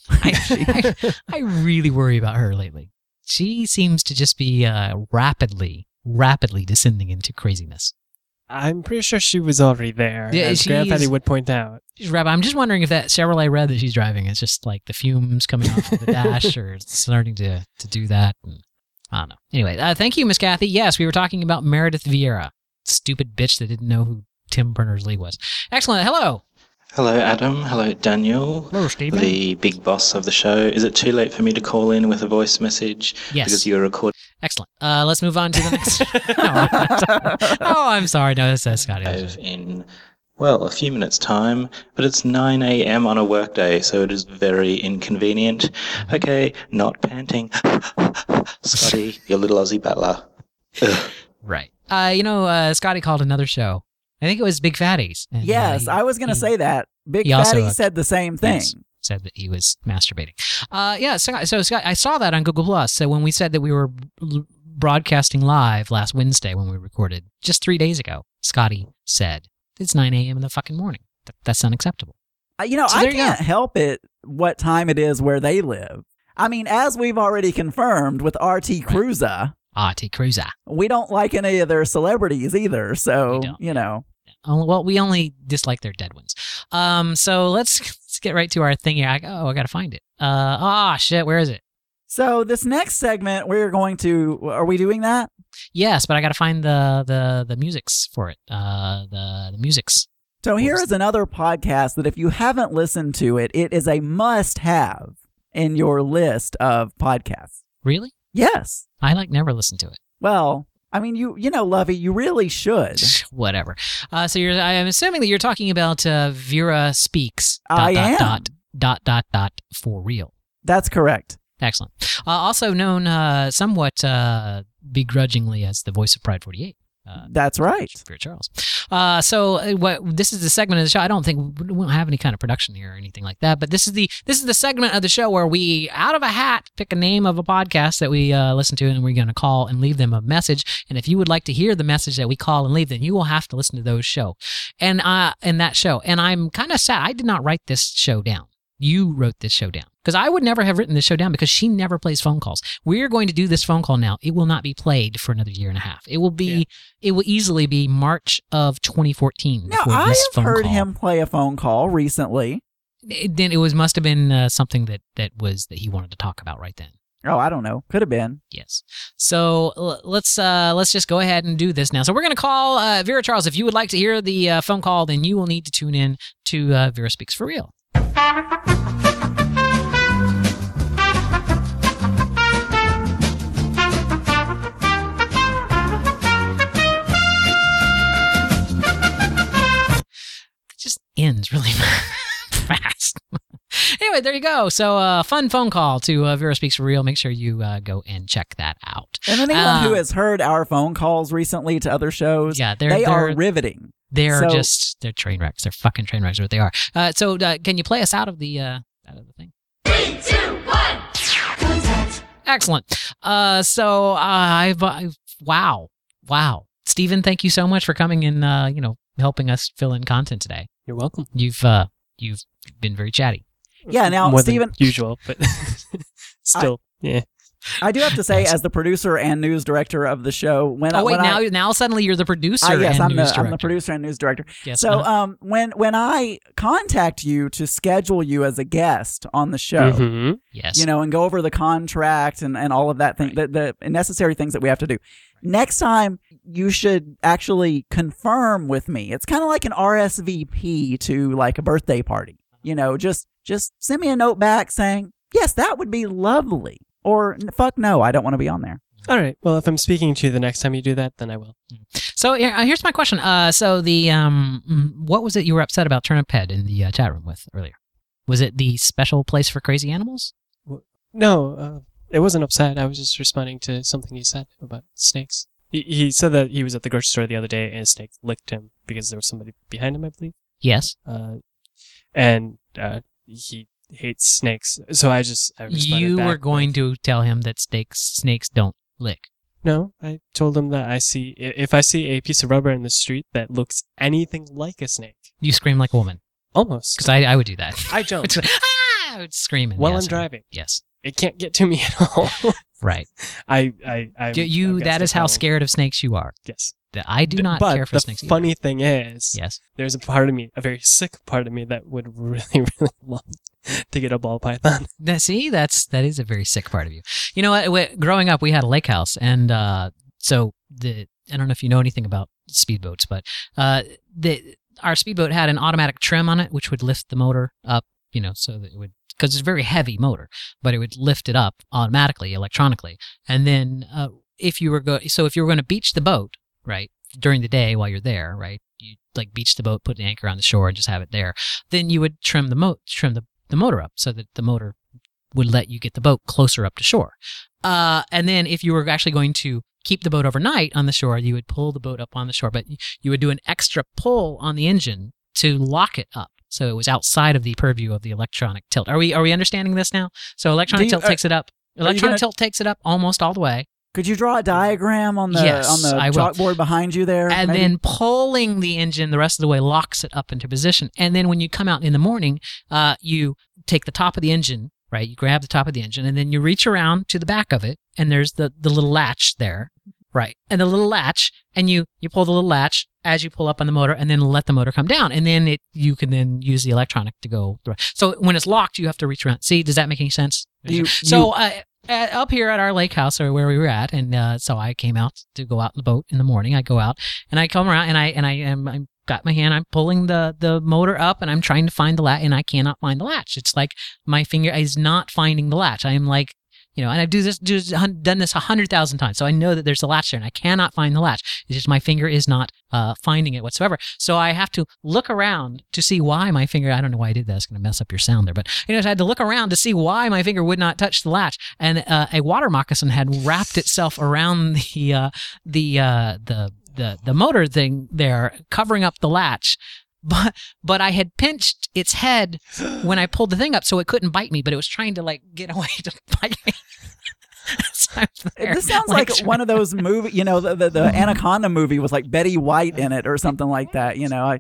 I, I, I really worry about her lately. She seems to just be uh, rapidly, rapidly descending into craziness. I'm pretty sure she was already there, Yeah, as she Grandfather is- would point out. She's rapid. I'm just wondering if that Chevrolet Red that she's driving is just like the fumes coming off of the dash, or it's starting to to do that. And, I don't know. Anyway, uh, thank you, Miss Kathy. Yes, we were talking about Meredith Vieira, stupid bitch that didn't know who Tim Berners-Lee was. Excellent. Hello. Hello, Adam. Hello, Daniel. Hello, Stephen. The big boss of the show. Is it too late for me to call in with a voice message? Yes. Because you're recording Excellent. Uh, let's move on to the next. No, oh, I'm sorry. No, that's, that's Scotty. live in, well, a few minutes' time, but it's nine a.m. on a workday, so it is very inconvenient. Okay, not panting. Scotty, your little Aussie battler. Ugh. Right. Uh, you know, uh, Scotty called another show. I think it was Big Fatties. And, uh, Yes, he- I was going to he- say that. Big he also, Fatty uh, said the same thing. Yes, said that he was masturbating. Uh, yeah, so, so Scott, I saw that on Google Plus. So when we said that we were l- broadcasting live last Wednesday when we recorded, just three days ago, Scotty said, it's nine a.m. in the fucking morning. Th- that's unacceptable. Uh, You know, So I there you can't go. help it what time it is where they live. I mean, as we've already confirmed with R T Cruza, Ah, T. Cruiser. we don't like any of their celebrities either. So, We don't. you know. Oh, well, we only dislike their dead ones. Um, so let's, let's get right to our thing here. I, oh, I got to find it. Uh, ah, shit, where is it? So this next segment, we're going to, are we doing that? Yes, but I got to find the, the, the musics for it. Uh, the, the musics. So here was is another podcast that if you haven't listened to it, it is a must have in your list of podcasts. Really? Yes. I like never listened to it. Well, I mean, you you know, Lovey, you really should. Whatever. Uh, so you're, I'm assuming that you're talking about uh, Vera Speaks. Dot, I dot, am. Dot, dot, dot, dot, for real. That's correct. Excellent. Uh, also known uh, somewhat uh, begrudgingly as the voice of Pride forty-eight. Uh, That's right. Vera Charles. Uh, so uh, what? This is the segment of the show. I don't think we don't have any kind of production here or anything like that. But this is the this is the segment of the show where we, out of a hat, pick a name of a podcast that we uh, listen to, and we're going to call and leave them a message. And if you would like to hear the message that we call and leave, then you will have to listen to those show, and uh, and that show. And I'm kind of sad. I did not write this show down. You wrote this show down. Because I would never have written this show down because she never plays phone calls. We're going to do this phone call now. It will not be played for another year and a half. It will be, Yeah. it will easily be March of twenty fourteen. Now, before I this have phone heard call. him play a phone call recently. It, then it was must have been uh, something that that was that he wanted to talk about right then. Oh, I don't know. Could have been. Yes. So l- let's uh, let's just go ahead and do this now. So we're going to call uh, Vera Charles. If you would like to hear the uh, phone call, then you will need to tune in to uh, Vera Speaks for Real. Just ends really fast. Anyway, there you go. So, uh, fun phone call to uh, Vera Speaks for Real. Make sure you uh, go and check that out. And anyone Uh, who has heard our phone calls recently to other shows, Yeah, they're- they are they're- riveting. They're So- just they're train wrecks. They're fucking train wrecks. Are what they are. Uh, so, uh, can you play us out of the uh, out of the thing? Excellent. Uh, so uh, I've, I've wow, wow, Stephen, thank you so much for coming and uh, you know helping us fill in content today. You're welcome. You've uh, you've been very chatty. Yeah, now, More Stephen- than usual, but still, yeah. I do have to say, as the producer and news director of the show, when Oh wait, when now I, now suddenly you're the producer. Uh, yes, and I'm news the director. I'm the producer and news director. Yes, so uh-huh. um, when when I contact you to schedule you as a guest on the show, Mm-hmm. Yes. you know, and go over the contract and, and all of that thing, the, the necessary things that we have to do. Next time, you should actually confirm with me. It's kind of like an R S V P to like a birthday party. You know, just just send me a note back saying, yes, that would be lovely. Or fuck no, I don't want to be on there. All right. Well, if I'm speaking to you the next time you do that, then I will. So here, uh, here's my question. Uh, so the um, mm, what was it you were upset about Turnip Head in the uh, chat room with earlier? Was it the special place for crazy animals? No, uh, it wasn't upset. I was just responding to something he said about snakes. He, he said that he was at the grocery store the other day and a snake licked him because there was somebody behind him, I believe. Yes. Uh, and uh, he hates snakes. So I just I responded You back were going with, to tell him that snakes snakes don't lick. No, I told him that I see i- if I see a piece of rubber in the street that looks anything like a snake, You scream like a woman. almost. Because I, I would do that. I don't. It's like, ah! I would scream. and While yes, I'm driving. Yes. It can't get to me at all. Right. I, I, I. You, you that is how scared of snakes you are. Yes. That I do not but care for the snakes. funny either. thing is, Yes. there's a part of me, a very sick part of me, that would really, really love to get a ball python. Now, see, that's that is a very sick part of you. You know what? wh- Growing up, we had a lake house, and uh, so the I don't know if you know anything about speedboats, but uh, the our speedboat had an automatic trim on it, which would lift the motor up. You know, so that it would because it's a very heavy motor, but it would lift it up automatically, electronically, and then uh, if you were go so if you were going to beach the boat, right, during the day while you're there, right, you like beach the boat, put the anchor on the shore, and just have it there. Then you would trim the mo trim the the motor up so that the motor would let you get the boat closer up to shore. Uh, and then if you were actually going to keep the boat overnight on the shore, you would pull the boat up on the shore, but you would do an extra pull on the engine to lock it up. So it was outside of the purview of the electronic tilt. Are we are we understanding this now? So electronic Do you- tilt uh, takes it up. Electronic gonna- tilt takes it up almost all the way. Could you draw a diagram on the Yes, on the I will. chalkboard behind you there? And maybe? then pulling the engine the rest of the way locks it up into position. And then when you come out in the morning, uh, you take the top of the engine, right? You grab the top of the engine, and then you reach around to the back of it, and there's the, the little latch there, right? And the little latch, and you, you pull the little latch as you pull up on the motor, and then let the motor come down. And then it you can then use the electronic to go. So when it's locked, you have to reach around. See, does that make any sense? You- so uh, at, up here at our lake house, or where we were at, and uh, so I came out to go out in the boat in the morning. I go out and I come around and I and I am I'm got my hand. I'm pulling the the motor up and I'm trying to find the latch, and I cannot find the latch. It's like my finger is not finding the latch. I am like, you know, and I've do this, do, done this a hundred thousand times, so I know that there's a latch there, and I cannot find the latch. It's just my finger is not uh, finding it whatsoever. So I have to look around to see why my finger. I don't know why I did that. It's going to mess up your sound there, but you know, I had to look around to see why my finger would not touch the latch, and uh, a water moccasin had wrapped itself around the uh, the uh, the the the motor thing there, covering up the latch. But but I had pinched its head when I pulled the thing up, so it couldn't bite me. But it was trying to like get away to bite me. So I was there, This sounds like trying- one of those movie, you know, the, the the Anaconda movie with like Betty White in it or something like that. You know, I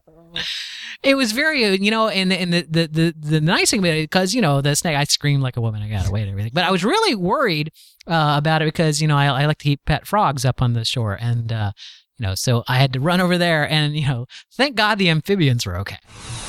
It was very, uh, you know, and and the the the, the nice thing about it, because you know the snake, I screamed like a woman, I got away and everything. But I was really worried uh, about it because you know I, I like to keep pet frogs up on the shore, and uh, you know, so I had to run over there, and you know, thank God the amphibians were okay.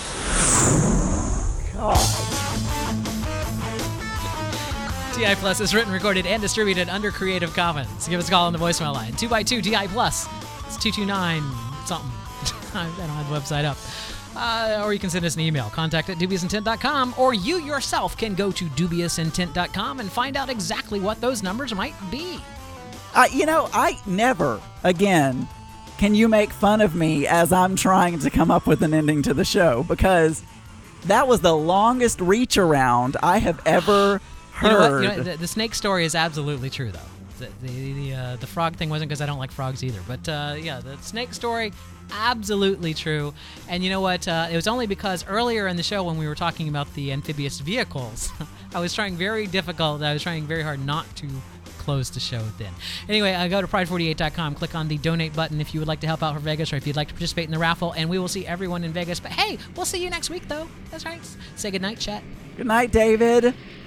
T I Plus is written, recorded, and distributed under Creative Commons. Give us a call on the voicemail line. two by two T I Plus. It's two two nine something. I don't have the website up. Uh, or you can send us an email, contact at dubious intent dot com, or you yourself can go to dubious intent dot com and find out exactly what those numbers might be. I, you know, I never again can you make fun of me as I'm trying to come up with an ending to the show, because that was the longest reach around I have ever You know heard. what? You know, the, the snake story is absolutely true, though. The the the, uh, the frog thing wasn't because I don't like frogs either, but uh, yeah, the snake story, absolutely true. And you know what? Uh, it was only because earlier in the show when we were talking about the amphibious vehicles, I was trying very difficult. I was trying very hard not to close the show then. Anyway, uh, go to pride forty-eight dot com, click on the donate button if you would like to help out for Vegas, or if you'd like to participate in the raffle, and we will see everyone in Vegas. But hey, we'll see you next week, though. That's right. Say goodnight, chat. Good night, David.